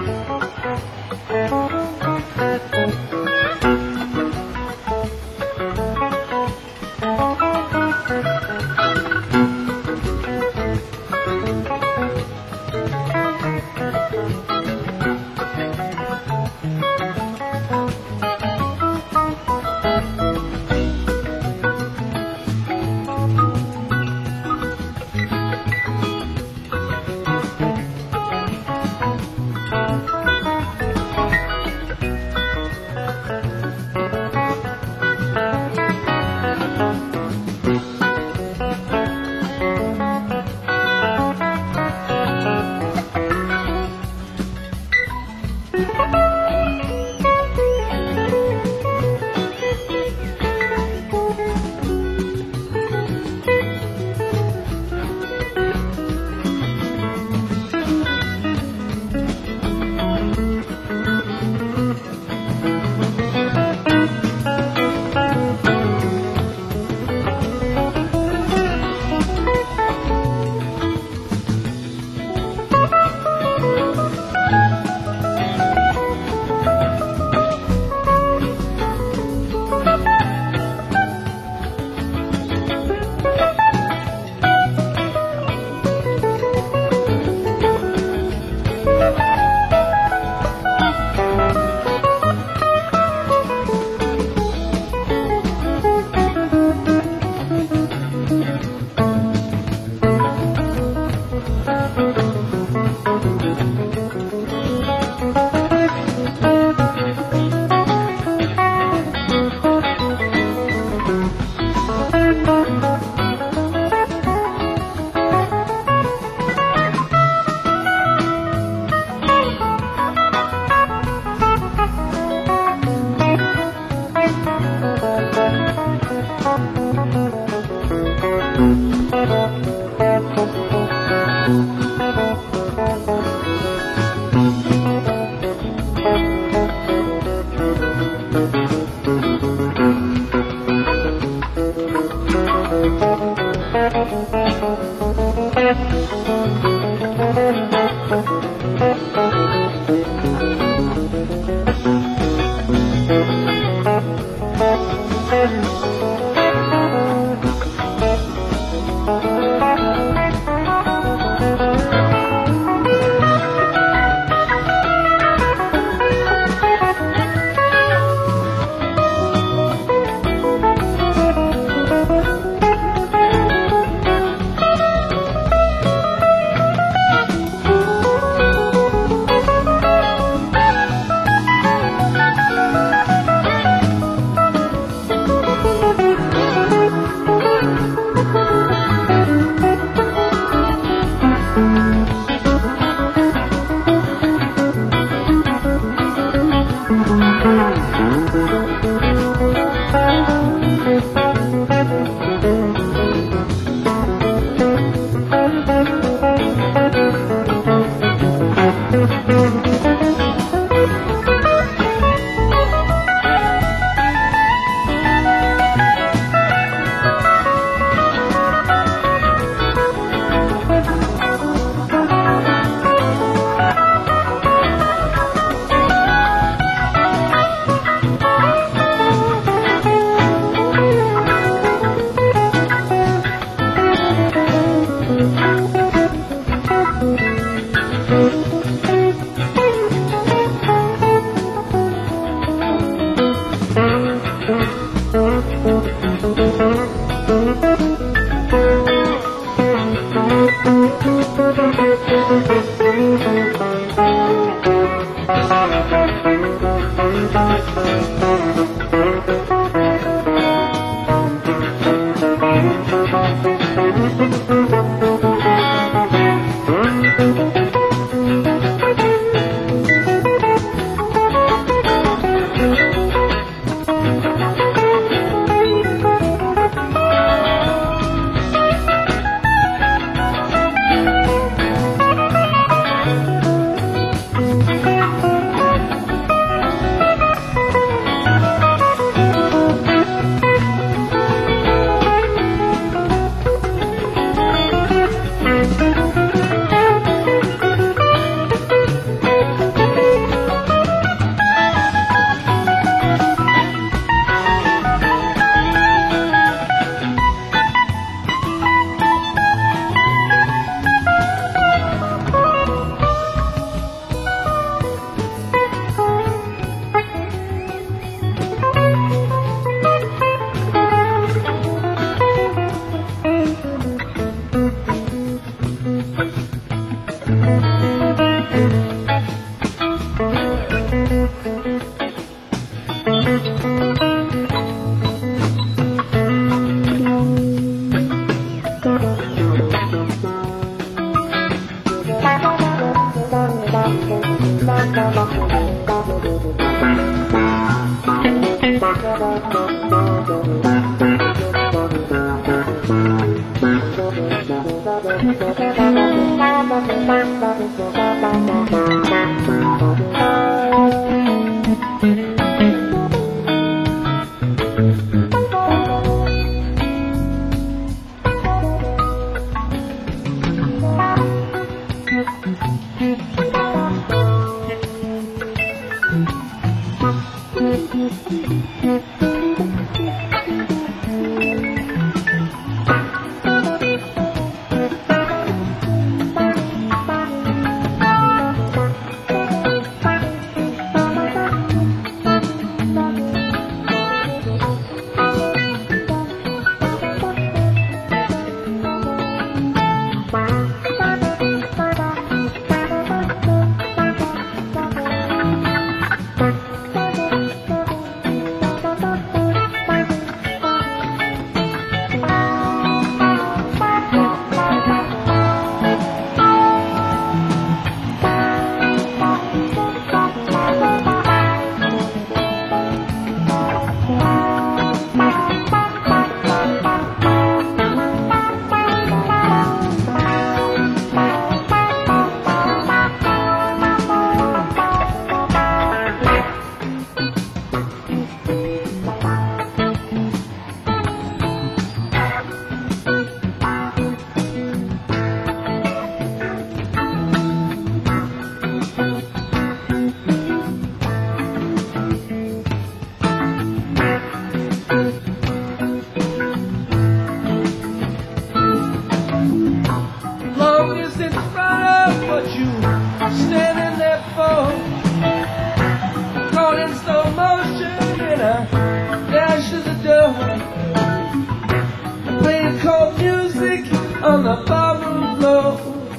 On the ballroom floor,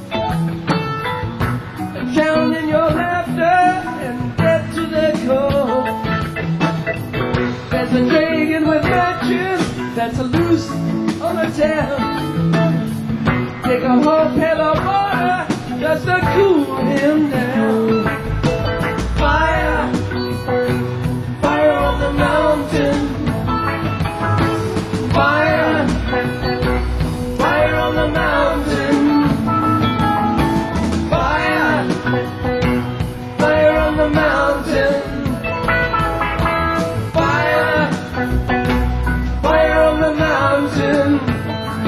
counting your laughter and get to the core. There's a dragon with matches that's loose on the tail. Take a whole pail of water just to cool him down. Fire, fire on the mountain. Fire, fire on the mountain. Fire, fire on the mountain. Fire, fire on the mountain.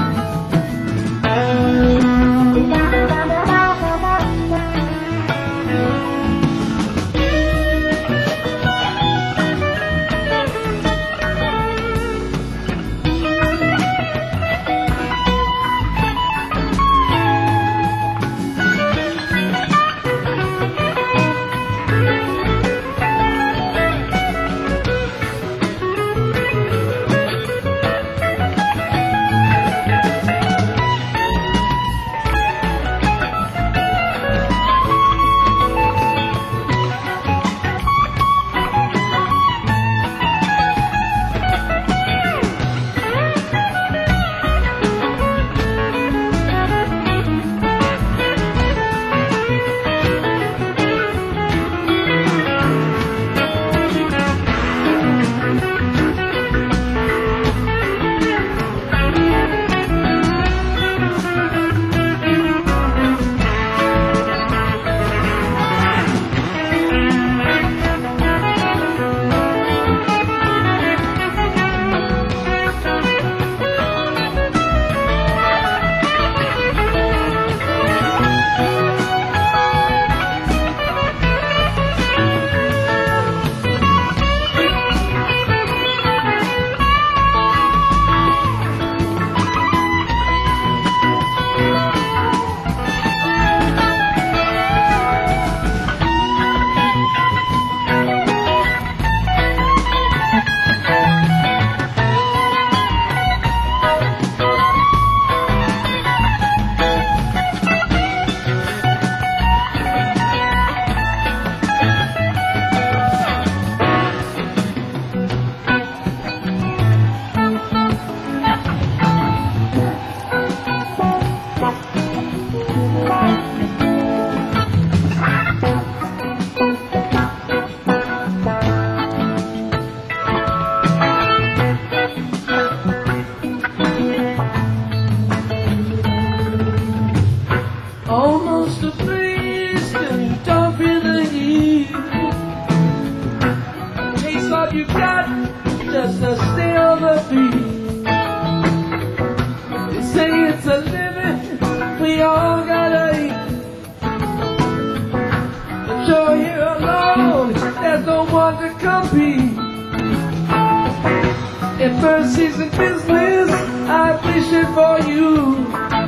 you're here alone, there's no one to compete. If mercy's in business, I wish it for you.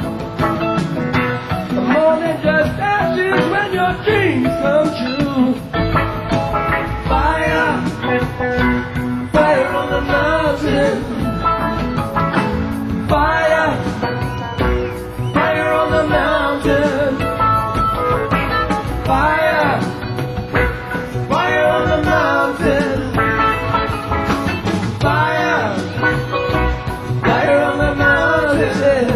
More than just ashes when your dreams come true. Fire, fire on the mountain. Fire, fire on the mountain. Fire, fire on the mountain. Fire, fire on the mountain.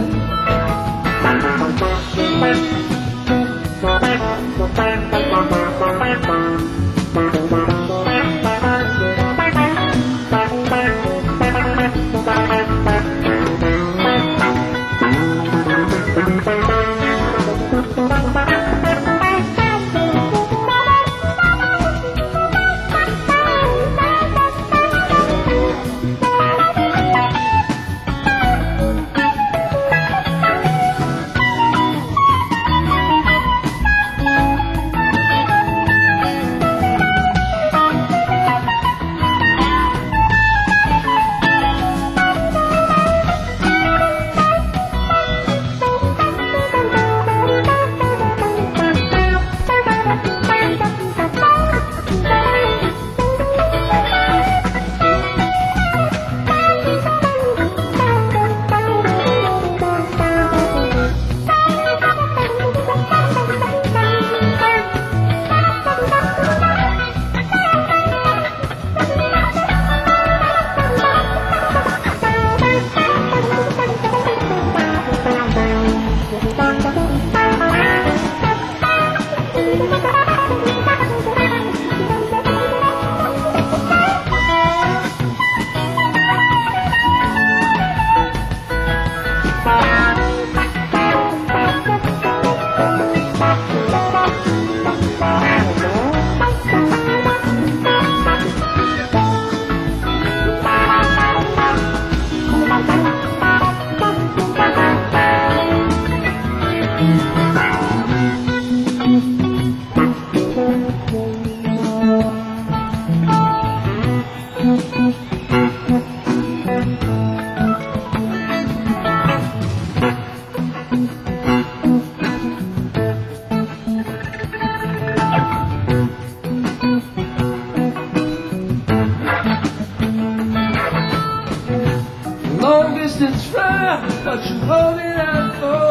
Long distance fire, what you holding out for?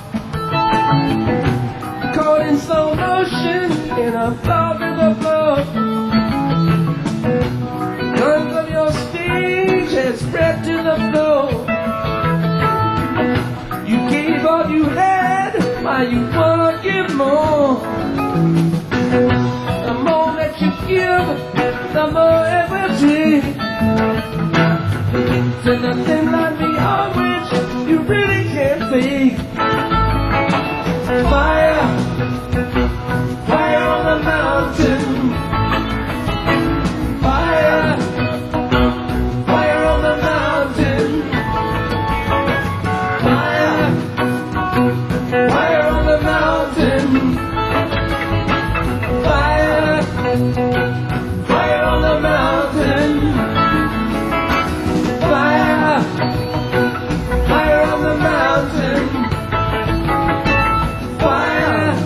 Caught in slow motion, and I'm far to the floor. Guns of your stage has spread to the floor. You gave all you had, why you wanna give more? The more that you give, the more it will take. To nothing like me on which you really can't fake. Fire, fire on the mountain. Fire, fire on the mountain. Fire, fire on the mountain. Fire, fire on the mountain. Fire, fire on the mountain. Fire,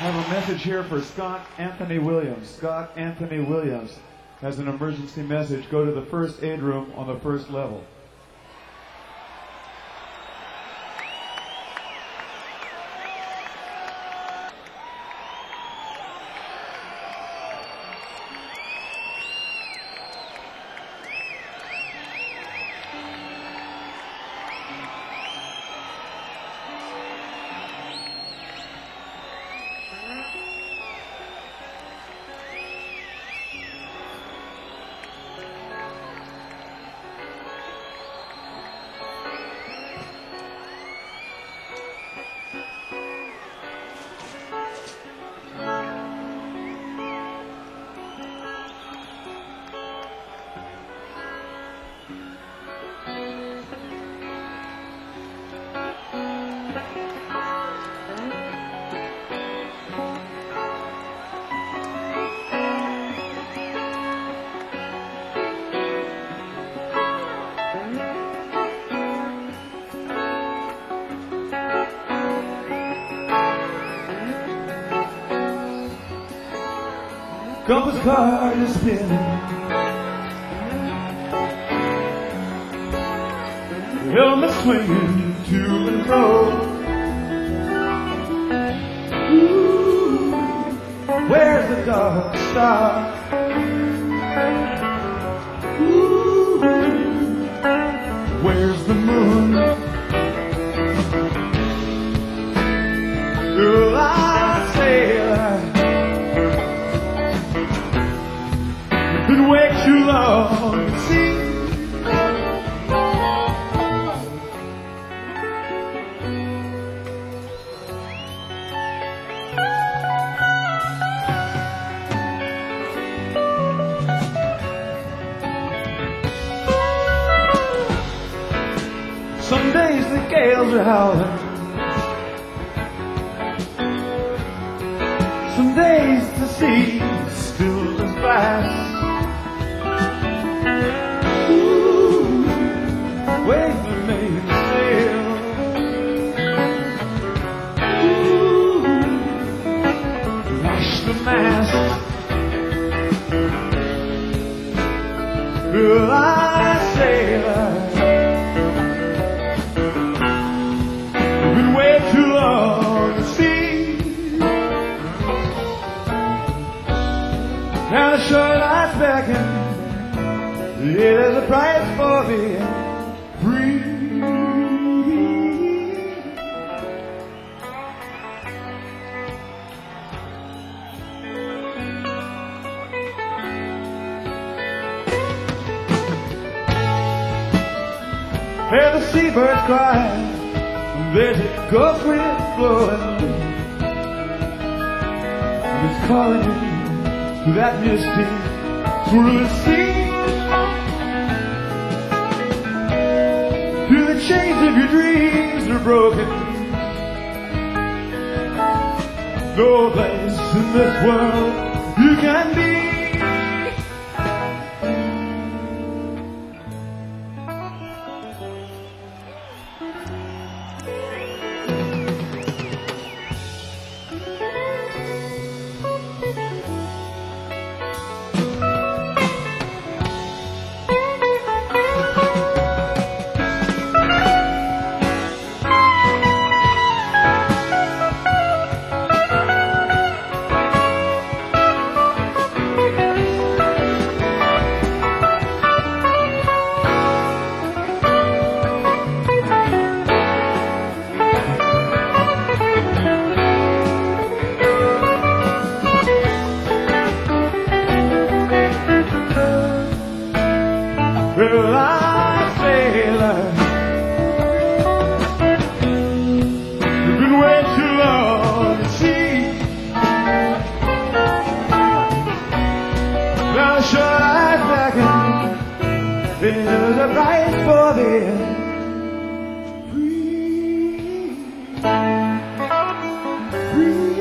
I have a message here for Scott Anthony Williams. Scott Anthony Williams has an emergency message. Go to the first aid room on the first level. Compass card is spinning, helmet swinging to and fro. Ooh, where's the dark star? Ooh, where's the moon? Girl, I say been way too long to see. Some days the gales are howling, some days the sea still as fast. Wave the mainsail. Ooh, wash the mast. Girl, I sailor, been way too long to see. Now the shoreline's beckon. Yeah, there's a price for being free. Hear the seabirds cry, there's a gulf wind blowing, and it's calling you to that misty swirling sea. The chains of your dreams are broken. No place in this world you can be. Well, I sailor, you've been way too long at sea. Now the shoreline's beckon, there's a price for being free. Free.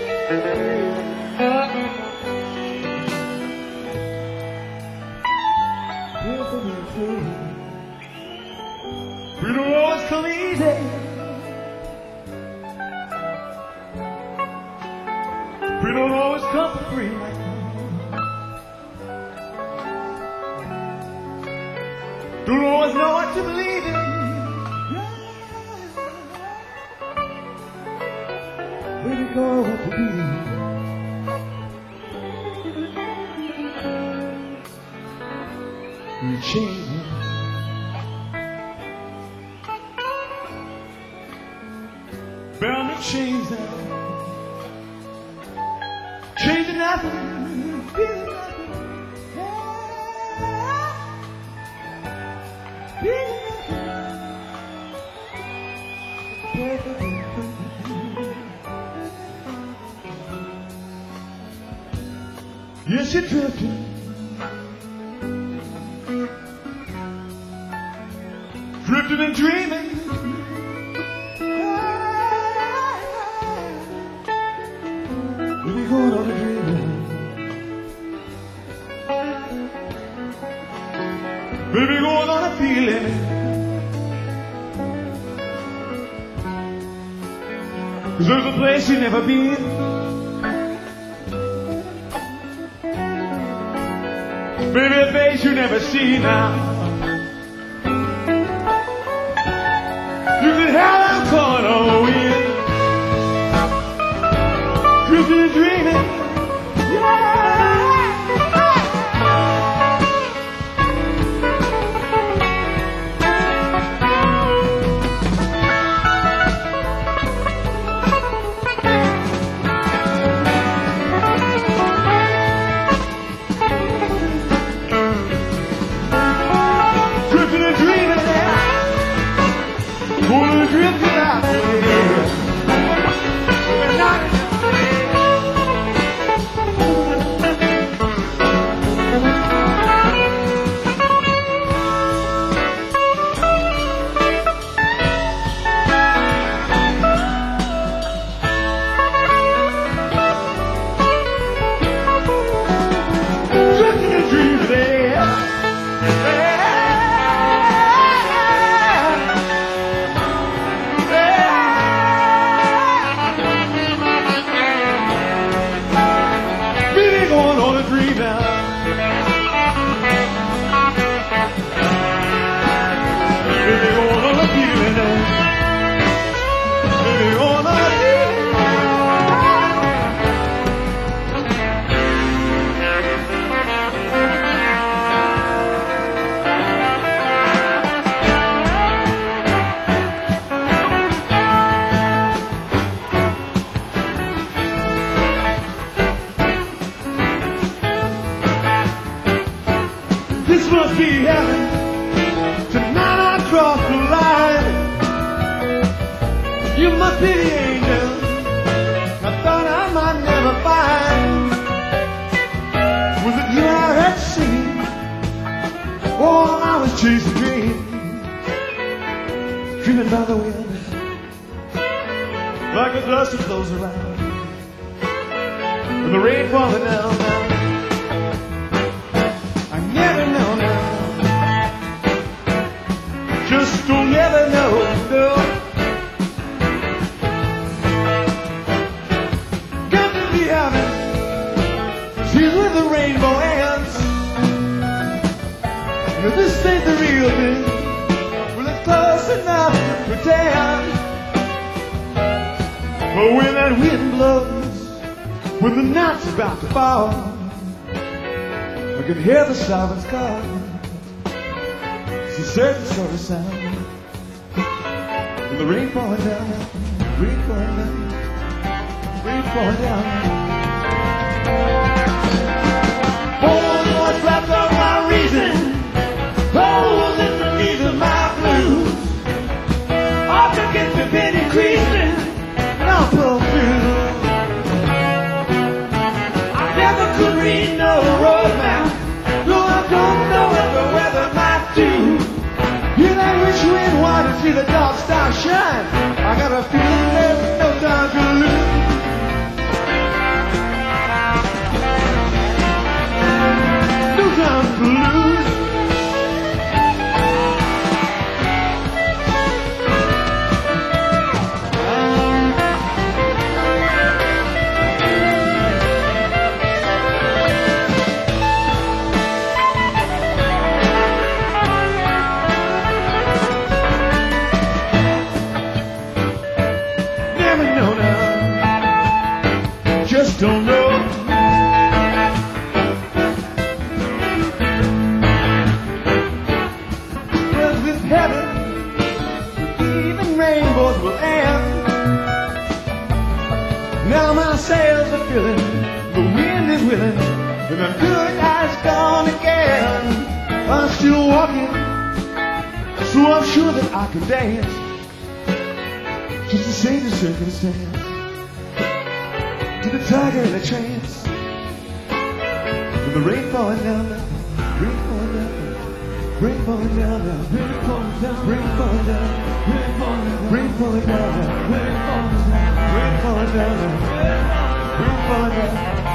We don't always come easy. know what to be. You change me. Bound to change that. Changing nothing, feeling nothing. Yeah. Feeling nothing. Yes, you're drifting. Drifting and dreaming. We'll be going on a dreaming. We'll be going on a feeling. Cause there's a place you've never been. Maybe a face you never see now. You can have that corner wind. Drifting and dreaming. This must be heaven. Tonight I crossed the line. You must be the angel I thought I might never find. Was it you I had seen? Oh, I was chasing dreams, dreaming by the wind, like the dust that blows around, and the rain falling down. down. Just don't ever know, no. Got to be having she's with the rainbow ends. If this ain't the real thing, well, it's close enough to pretend. But when that wind blows, when the night's about to fall, I can hear the sirens call. It's a certain sort of sound. And the rain falling down, rain falling down, rain falling down. Holes what's left of my reason, holes in the leaves of my blues. All to get to been increasing, and I'll pull through. I never could read no road map, no, I don't know what the weather might do. Hear that rich wind whine and see the dark stars shine. I got a feeling there's no time to lose. No time to lose. just don't know. Cause with heaven, even rainbows will end. Now my sails are filling, the wind is willing, and the good time's gone again. I'm still walking, so I'm sure that I can dance, just to save the circumstance, to the tiger in a trance. With the rain falling down now, rain falling down now, rain falling down now, rain falling down, rain falling down, rain falling down, rain falling down now, rain falling down, rain falling down now, rain falling down.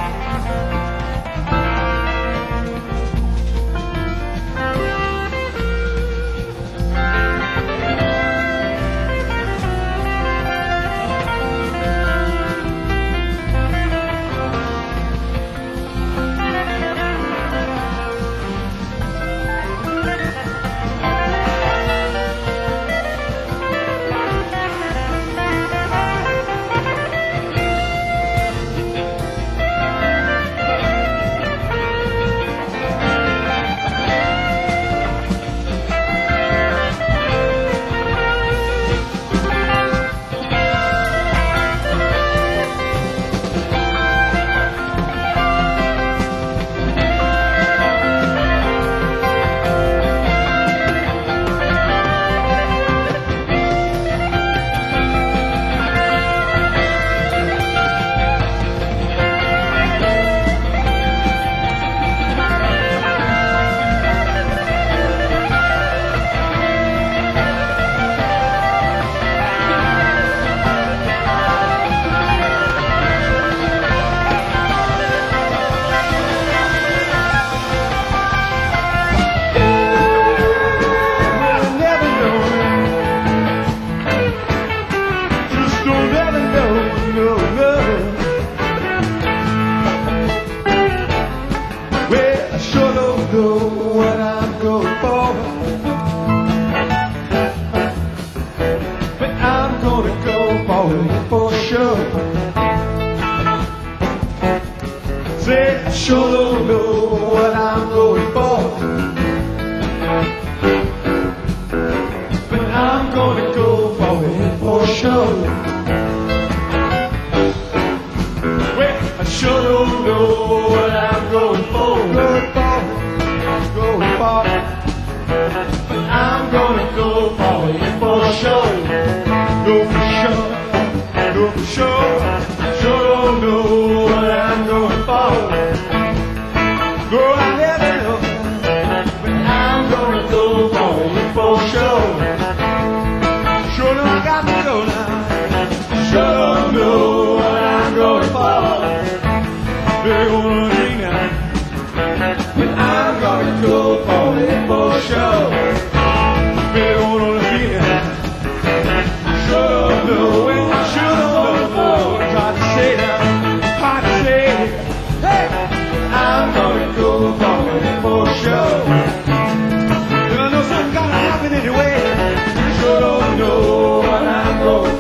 Say, I sure don't know what I'm going for, but I'm gonna go for it for sure. Well, I sure don't know what I'm going for, going for, going for, but I'm gonna go for it for sure. Go for sure, go for sure. Sure don't know what I'm going for. Girl, I never know, but I'm gonna go for it for sure. Sure know I got to go now. Sure don't know what I'm going for. They're gonna lean out, but I'm gonna go for it for sure. They're gonna lean out. Sure don't know, sure don't know. Hard to say now, hard to say. Hey, I'm gonna go for it for sure. And I know something gotta happen anyway. Sure don't know what I'm going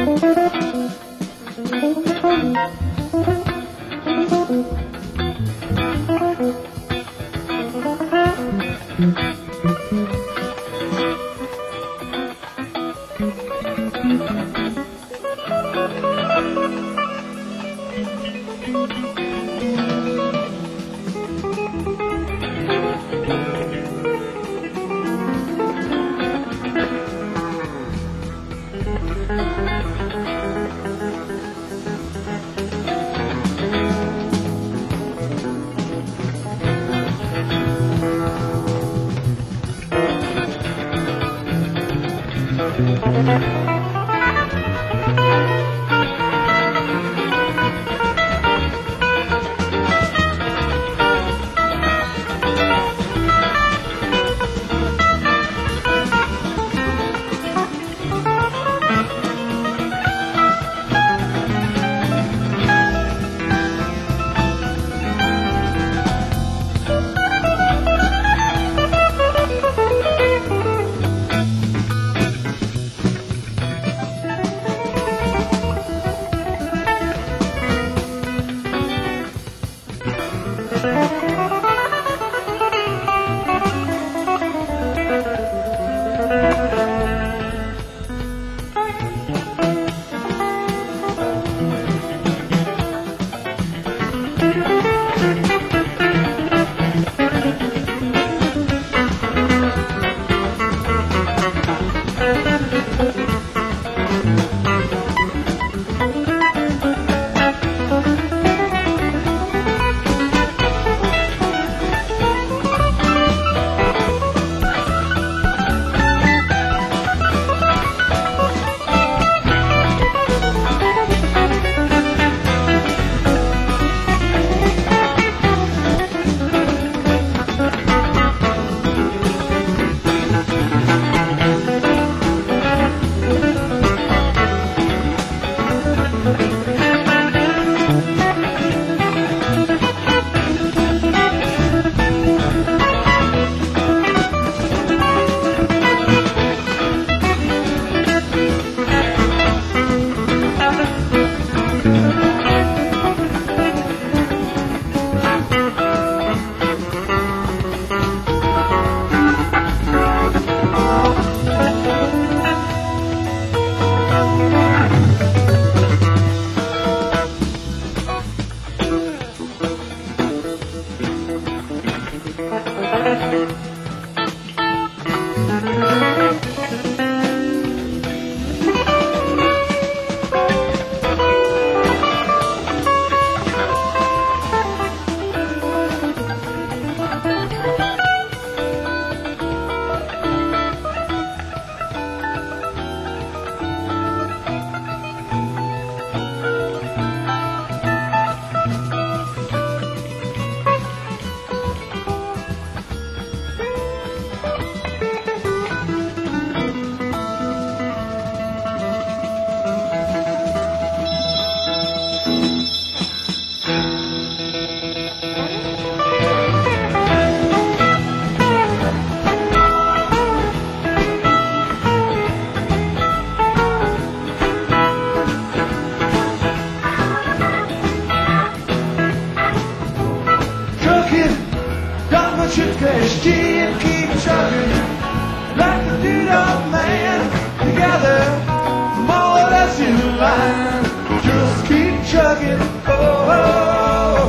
Cash G and keep trucking like a dude old man. Together, more or less in line. Just keep trucking. Oh, oh,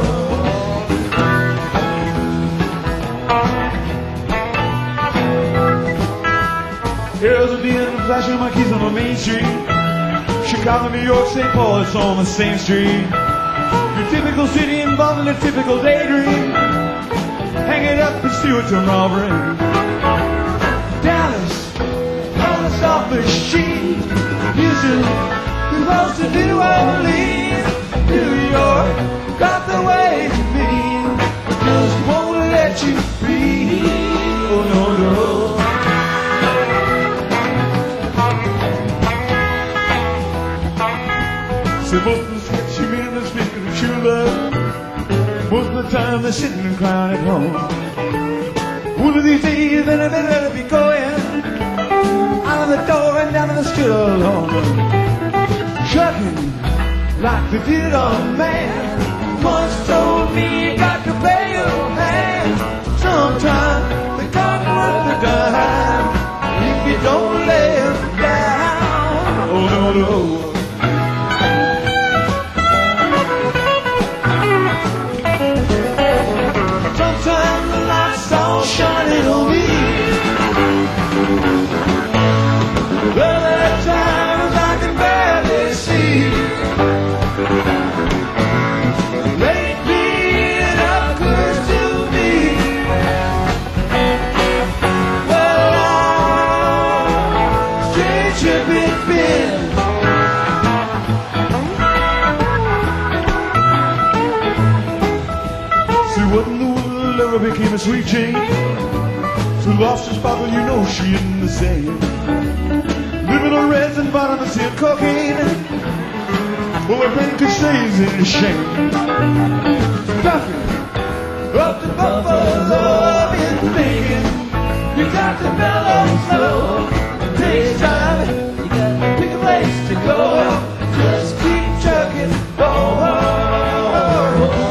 oh. Here's a being flashing my keys on the main street. Chicago, New York, Saint Paul, it's all on the same street. Your typical city involving a typical daydream. Hang it up and see what tomorrow brings. Dallas, on a soft machine. Houston, who wants to New Orleans. New York, got the way to be. Just won't let you be. Oh no, no. So most of the streets you meet and speaking of true love. Most of the time they're sitting and crying at home. One of these days then I better be going out of the door and down in the street alone. trucking like they did on man. Once told me you got to pay your hand. Sometimes they got worth the dime if you don't lay them down. Oh no no. Sometimes the lights all shining on me. Other times I can barely see. Lately it occurs to me, well, I'm strange if it's been. See, what in the world ever became a sweet Jane? Who lost his father, you know she isn't the same. Living on reds and bottoms and cocaine. Well, her brain could say is in a shame. Duffy, up to Buffalo, been thinking. You got to mellow slow. It takes time. You got to pick a place to go. Just keep chugging. Oh, oh, oh, oh.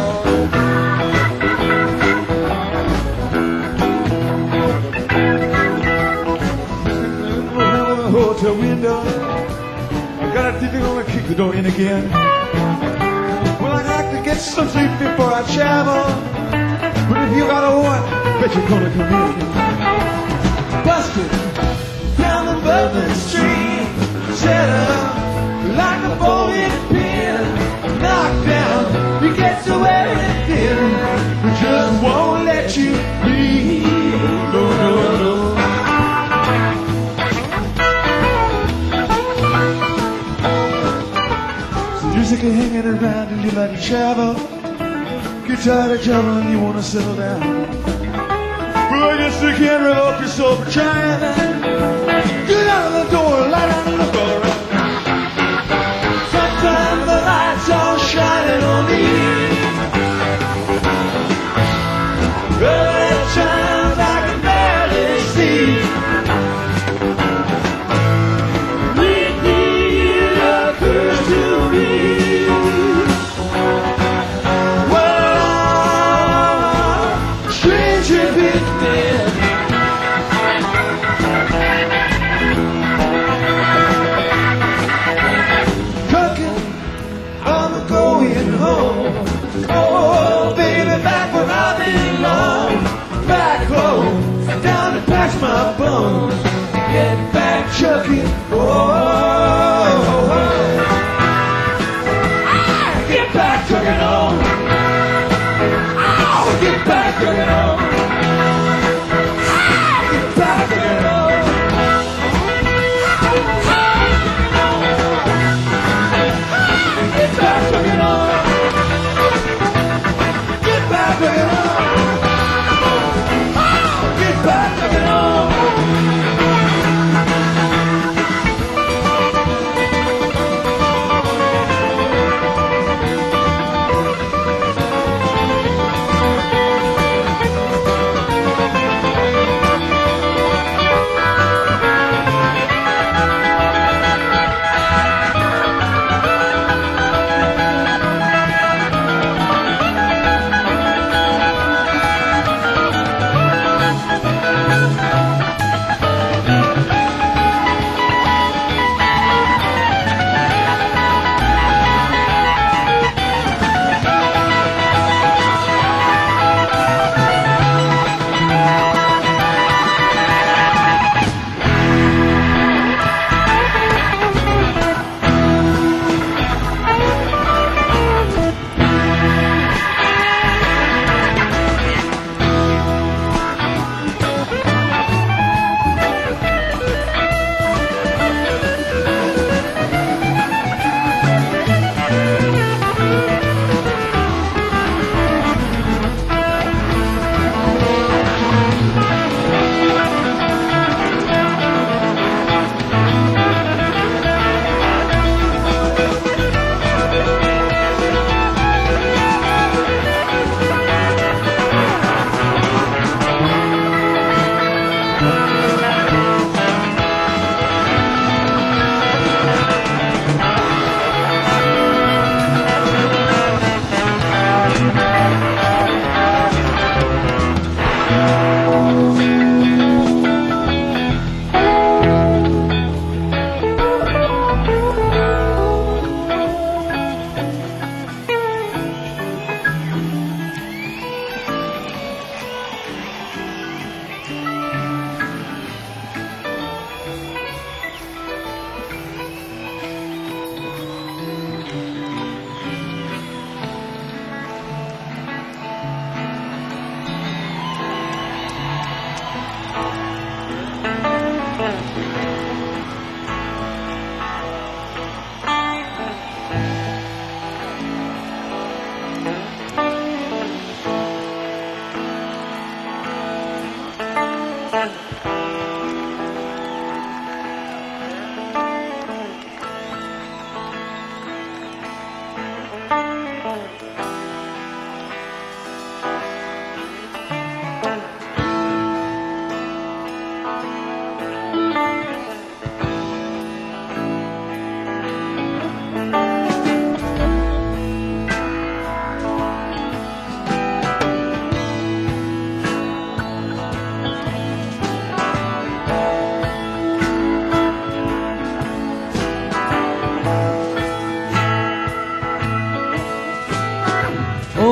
Hotel window. I got a think I'm gonna kick the door in again. Well, I'd like to get some sleep before I travel. But if you got a want, bet you're gonna come in. Busted down the Bourbon Street, set up like a bowling pin. Knocked down, you get to where it did. We just won't let you leave. No, no, no. You're sick of hanging around and you like to travel. Get tired of trouble and you want to settle down. Well, I guess you can't revoke yourself for trying. Get out of the door, light on and look all around. Sometimes the lights all shining on me. Other times I can barely see. Lately it occurs to me.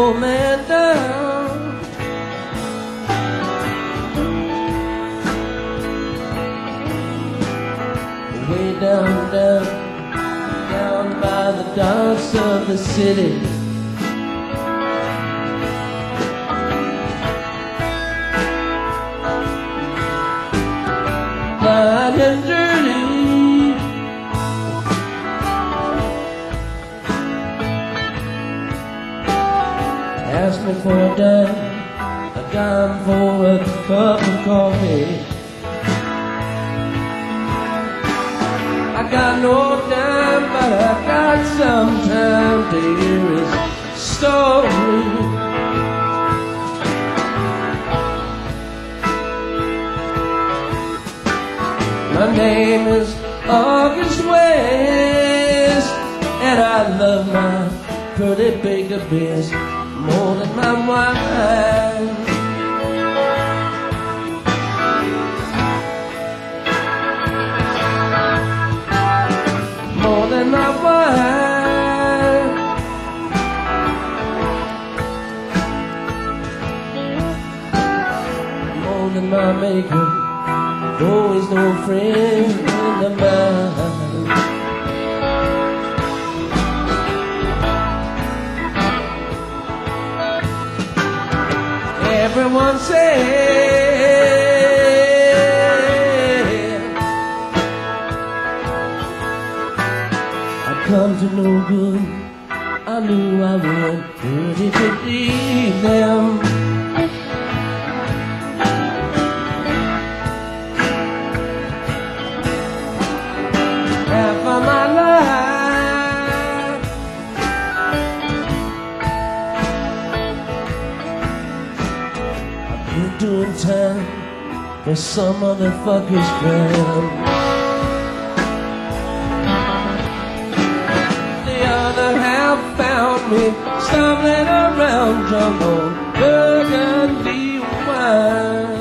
old man down. Way down, down, down by the docks of the city. Blind and dirty, asked me for a dime, a dime for a cup of coffee. I got no time, but I got some time to hear his story. My name is August West, and I love my pretty baker beers more than my wine. More than my wine. More than my maker. Though he's no friend of mine. Everyone said I'd come to no good. I knew I would, but if it leave them. Half of my life I've been doing time for some motherfucker's crime. The other half found me stumbling around drunk on burgundy wine.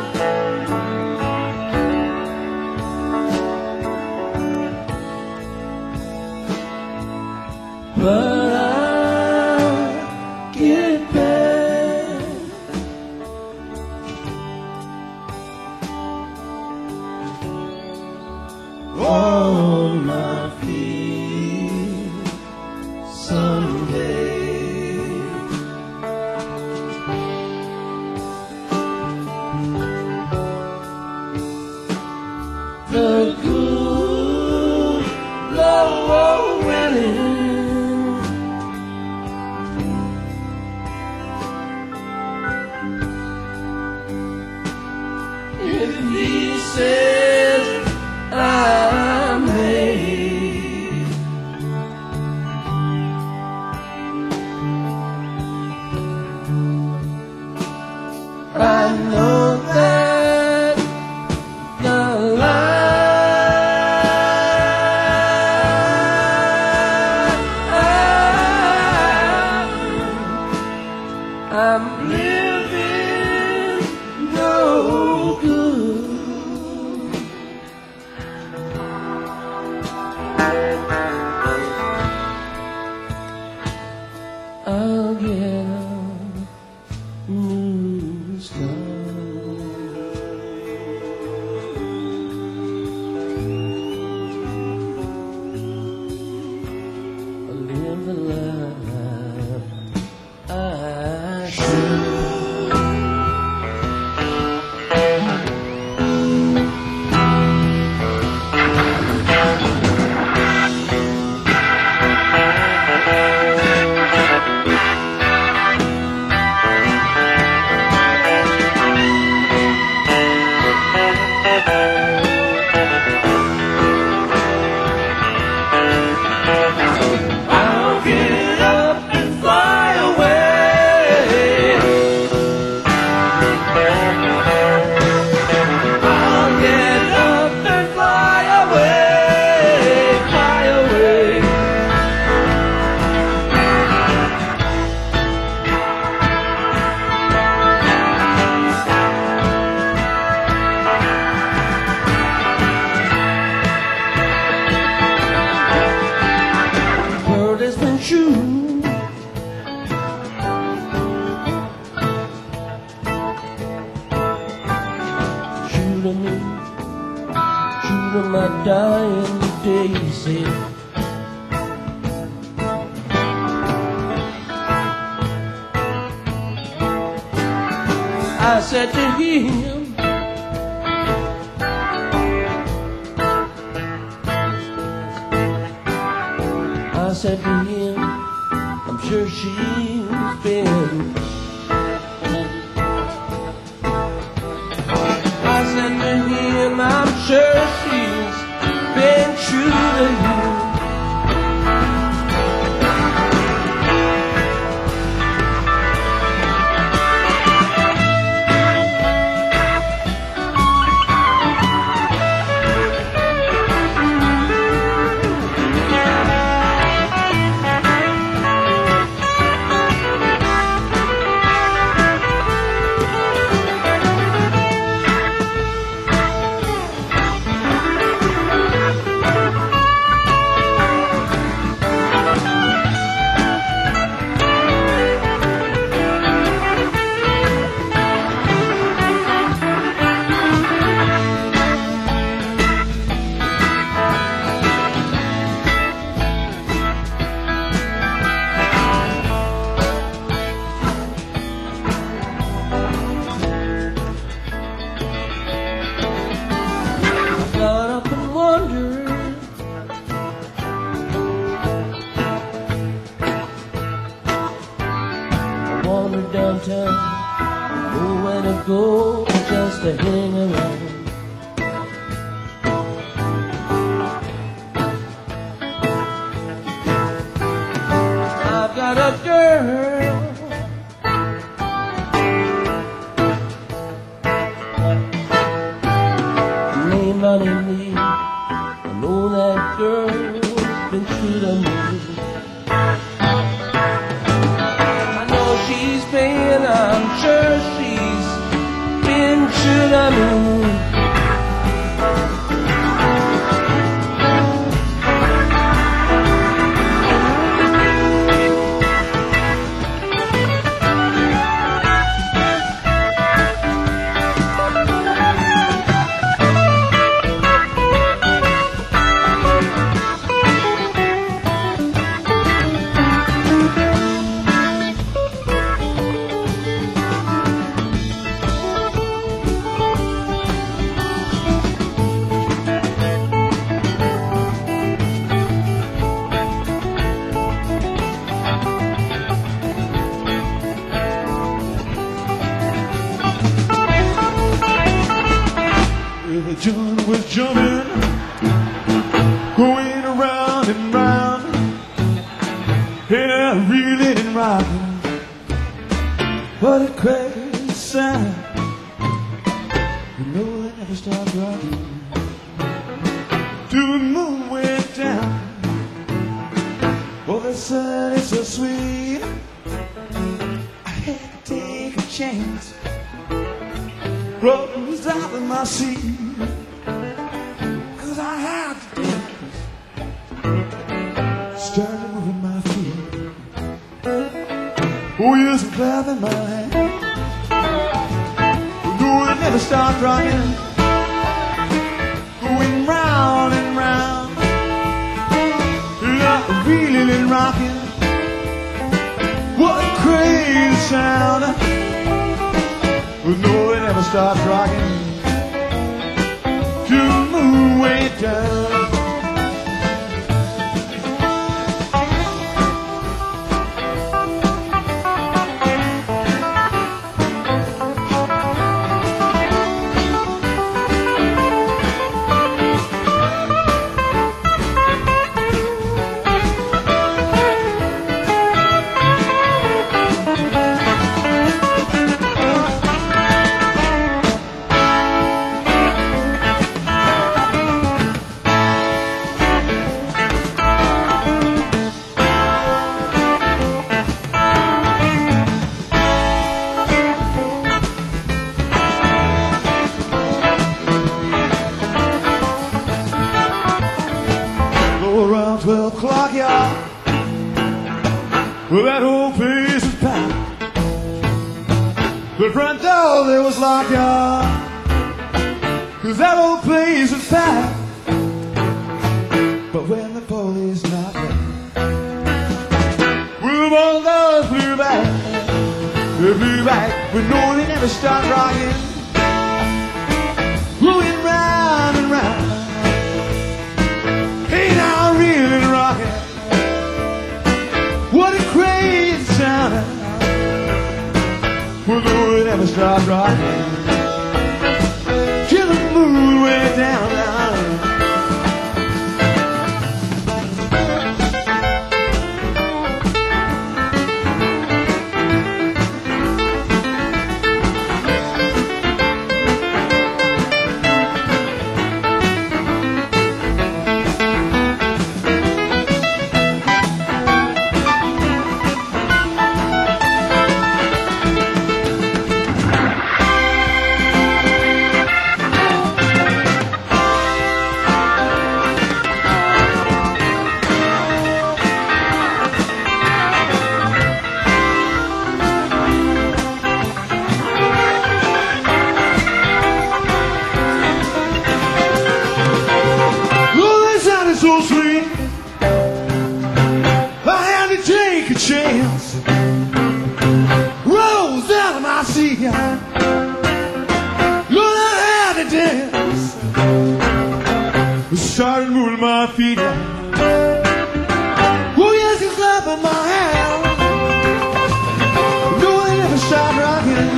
But I'll get back. On my feet someday. The good Lord willing. If he says I'm made, I know that the line I'm living no good. I'll get a new start. I'll live the life I should. said, I said to him, I said to him, I'm sure she's been. I said to him, I'm sure she's been true to you. Wander downtown, nowhere to go, just to hang around. I've got a girl, named Bonnie Lee. I know that girl's been true to me. I'm sure she's been true to me. The joint was jumping, going around and round, yeah, reeling and rocking. What a crazy sound! You know it never stopped rocking. Till the moon went down. Oh, the sun is so sweet. I had to take a chance. Rose out of my seat, 'cause I had to dance. Started moving my feet. Oh, yes, I'm clapping my hands. No, it never stopped rocking. Going round and round, like reeling and rocking. What a crazy sound! No, it never stops rocking till the moon went down. Around twelve o'clock, y'all, well, that whole place was packed. The front door, there was locked, y'all, 'cause that whole place was packed. But when the police not there. Well, one of those flew back, they flew back, but no, they never stopped rocking, going round and round. Hey, now I'm really rocking. What a crazy sound! Well, no, they never stopped rocking till the moon went down, down. So sweet, I had to take a chance. Rose out of my seat, Lord, I had to dance. Started moving my feet. Oh yes, it's clapping my hands. No, they never stopped rocking.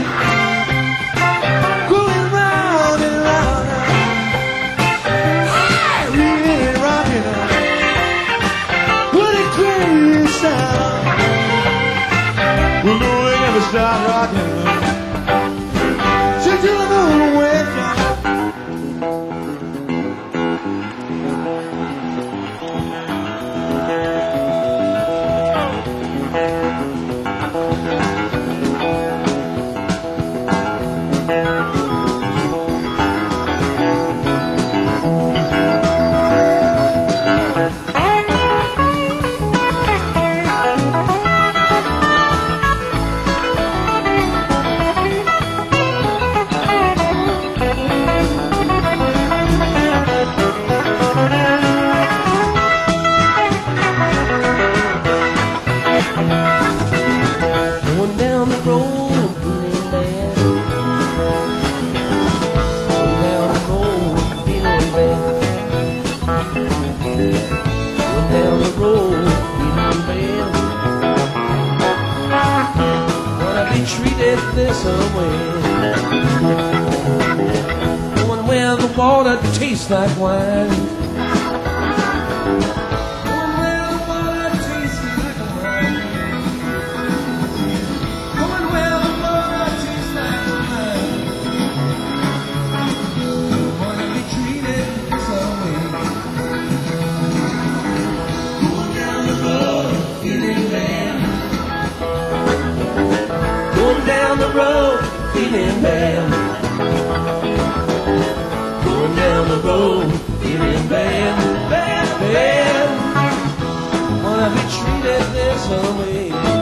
Well, no, they never stop rocking. Till the moon went down. Treated this way, going where the water tastes like wine, going where the water tastes like wine, going where the water tastes like wine. Wanna be treated this way, going down the road, feeling bad. Down the road, feeling bad. Going down the road, feeling bad, bad, bad. Wanna be treated this way.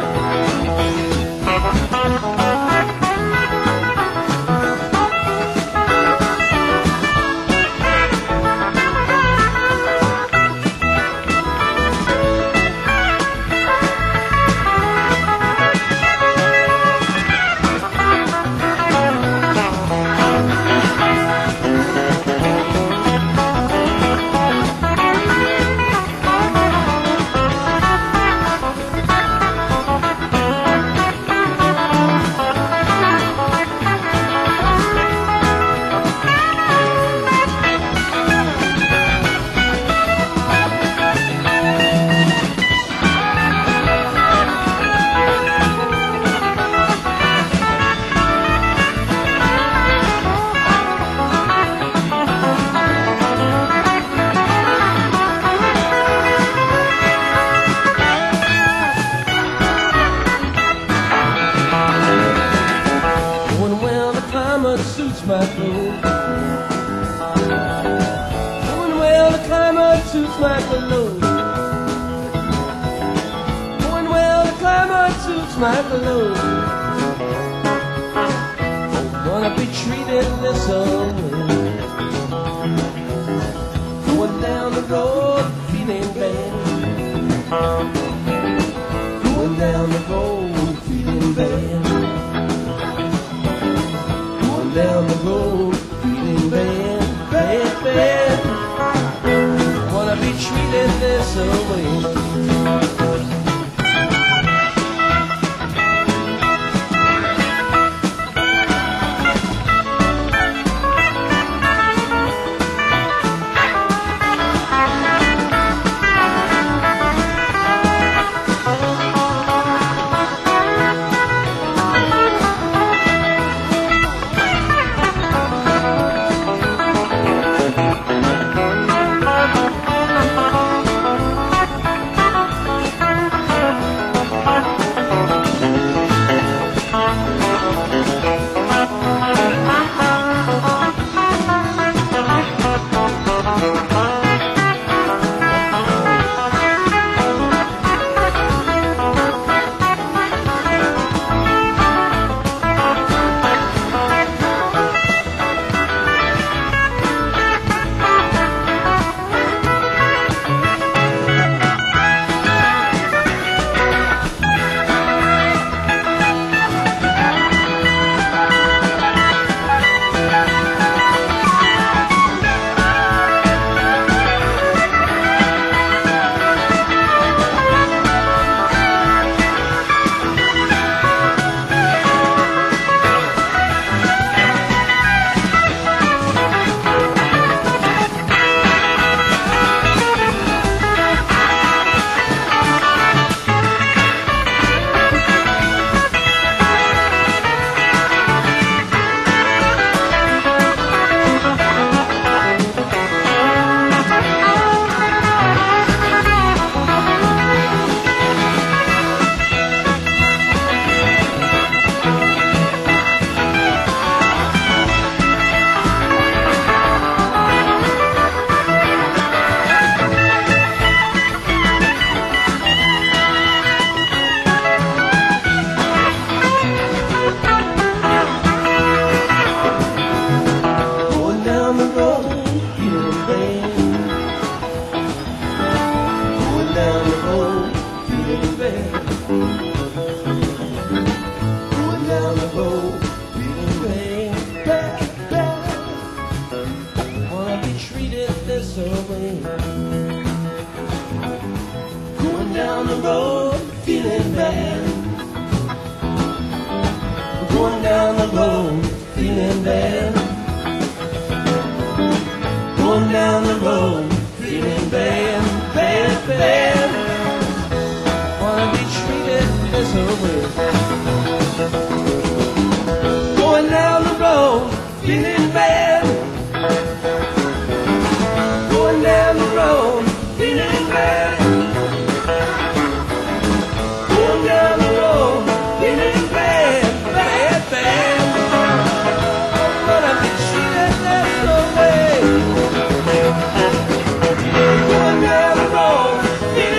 Suits my clothes. Going well, the climate suits my clothes. Going well, the climate suits my clothes. Wanna be treated this way. Going down the road, feeling bad. Going down the road, feeling bad. Going down the road, feeling bad, bad, bad. Wanna be treated this way. Going down the road, feeling bad. Going down the road, feeling bad. Going down the road, feeling bad, bad, bad. Wanna be treated this way. Going down the road, feeling bad. Going down the road, feeling bad. Going down the road, feeling bad, bad, bad. Wanna be treated this way. Going down the road, feeling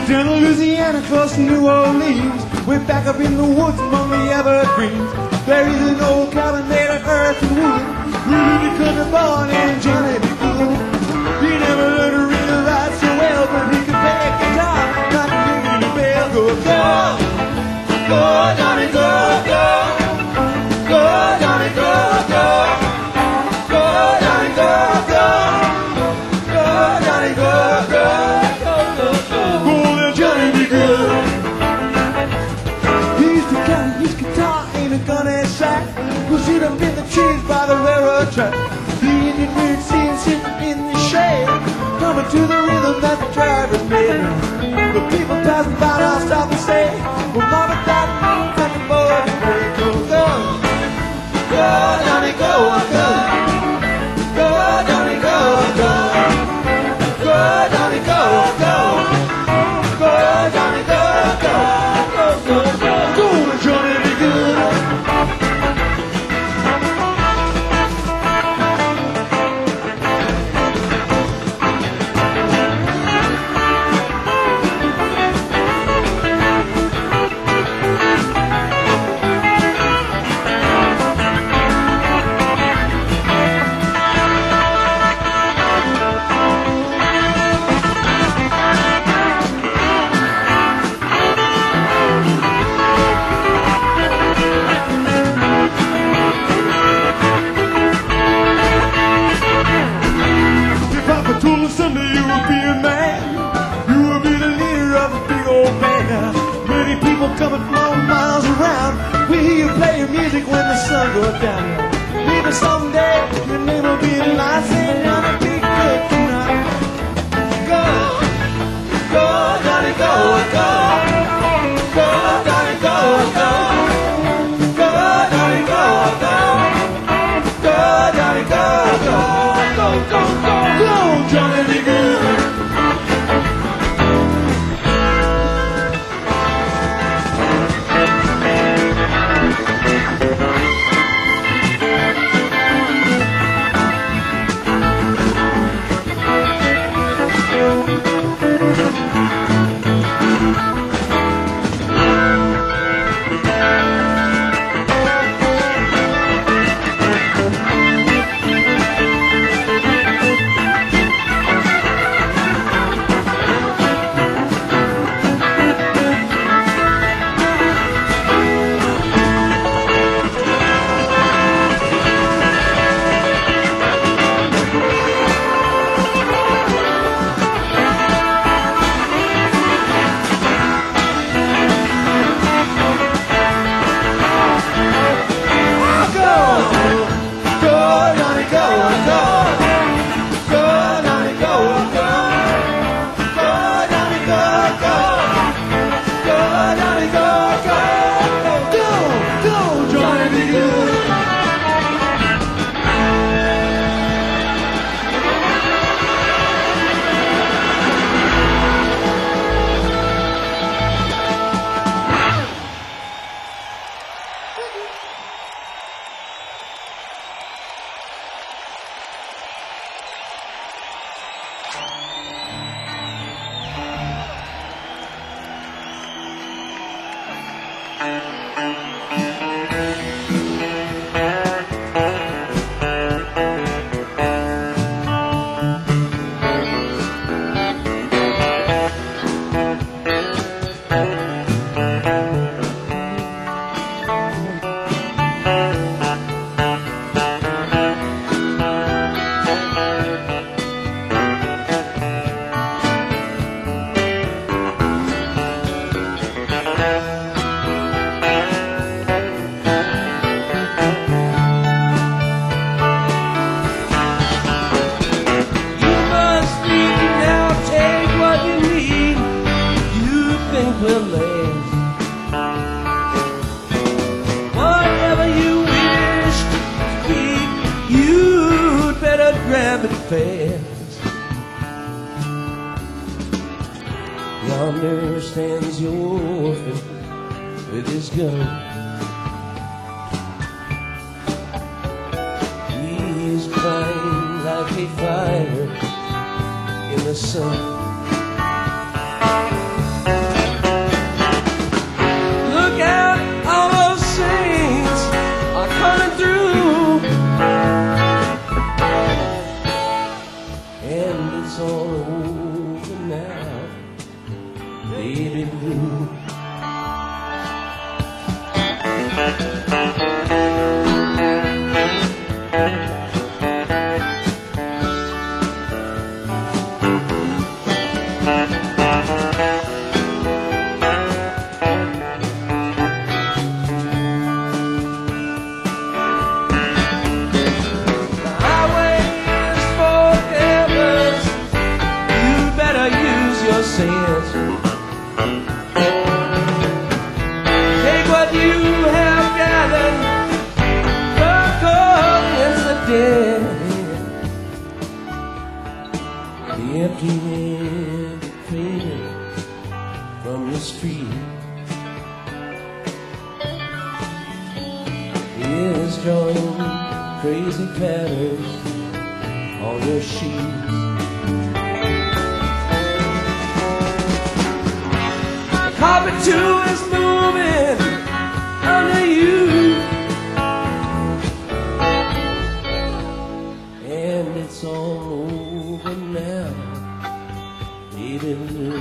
down to Louisiana, across to New Orleans. We're back up in the woods among the evergreens. There is an old cabin made of earth and wood. Really couldn't born in Johnny B. Good. He never learned to read or write so well, but he could play a guitar, not ringing the bell. Go, go, go, Johnny, go, go, go, Johnny, go, go, go, Johnny, go, go, go, Johnny, go, go, go, go, go, go, let Johnny be good. He used to carry his guitar in a gunny sack, go sit up in the trees by the railroad track. The Indian we'd see him sitting in the shade, coming to the rhythm that the driver made. The people passing by don't stop and say, well, mama, daddy, and the boys play. Go, go, go, Johnny, go, go, go, Johnny, go, go, go, Johnny, go, go, go, Johnny, go, go, go, go, go, go, Johnny, be good. Someday you will be a man. You will be the leader of a big old band. Many people coming from miles around will hear you play your music when the sun goes down. Maybe someday your name will be in line saying Johnny, be good tonight. Go, go, Johnny, go, go, go, Johnny, go, go, go, Johnny, go, go, go, Johnny, go, go, go, go, go, go, Johnny, be good. fast. Yonder stands your orphan with his gun. He is crying like a fire in the sun. is. Take what you have gathered, circle against the dead. The empty-handed painting from your street is drawing crazy patterns on your sheets. The carpet too is moving under you, and it's all over now, baby blue.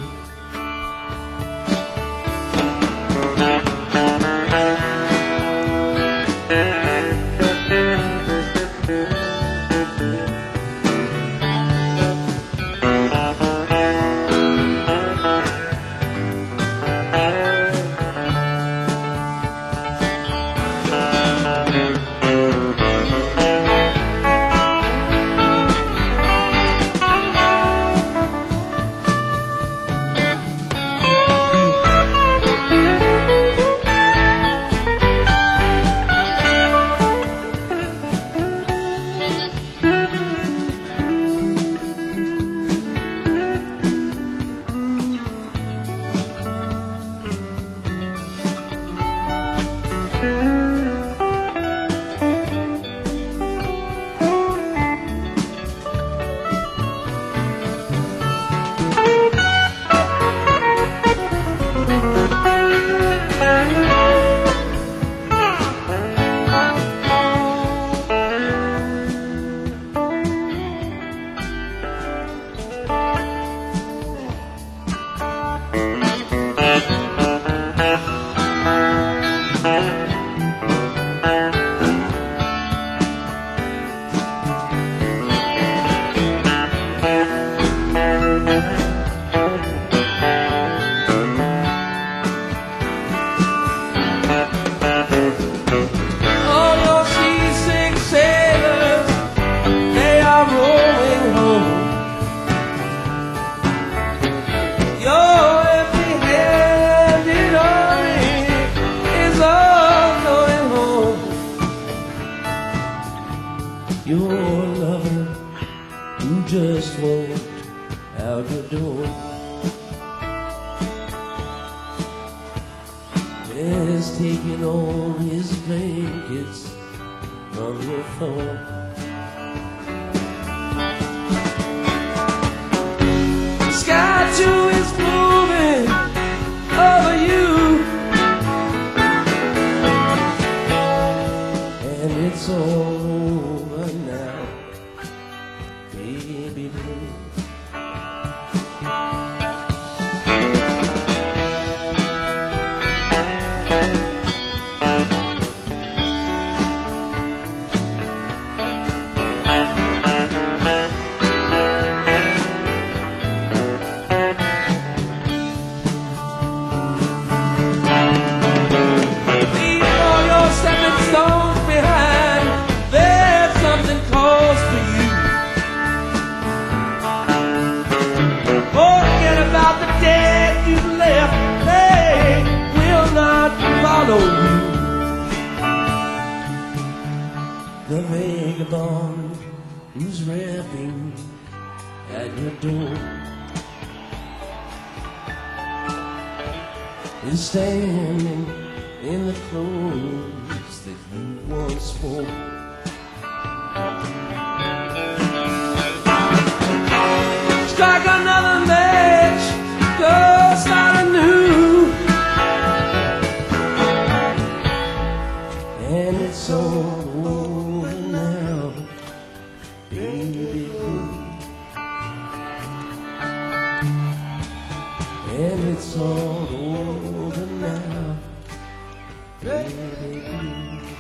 Your lover who just walked out your door is taking all his blankets from your floor. The sky too is moving over you, and it's all over now, baby blue. The vagabond who's rapping at your door is standing in the clothes that you once wore. Strike another match, go start anew, and it's all over now, baby blue. And it's all over now, baby blue.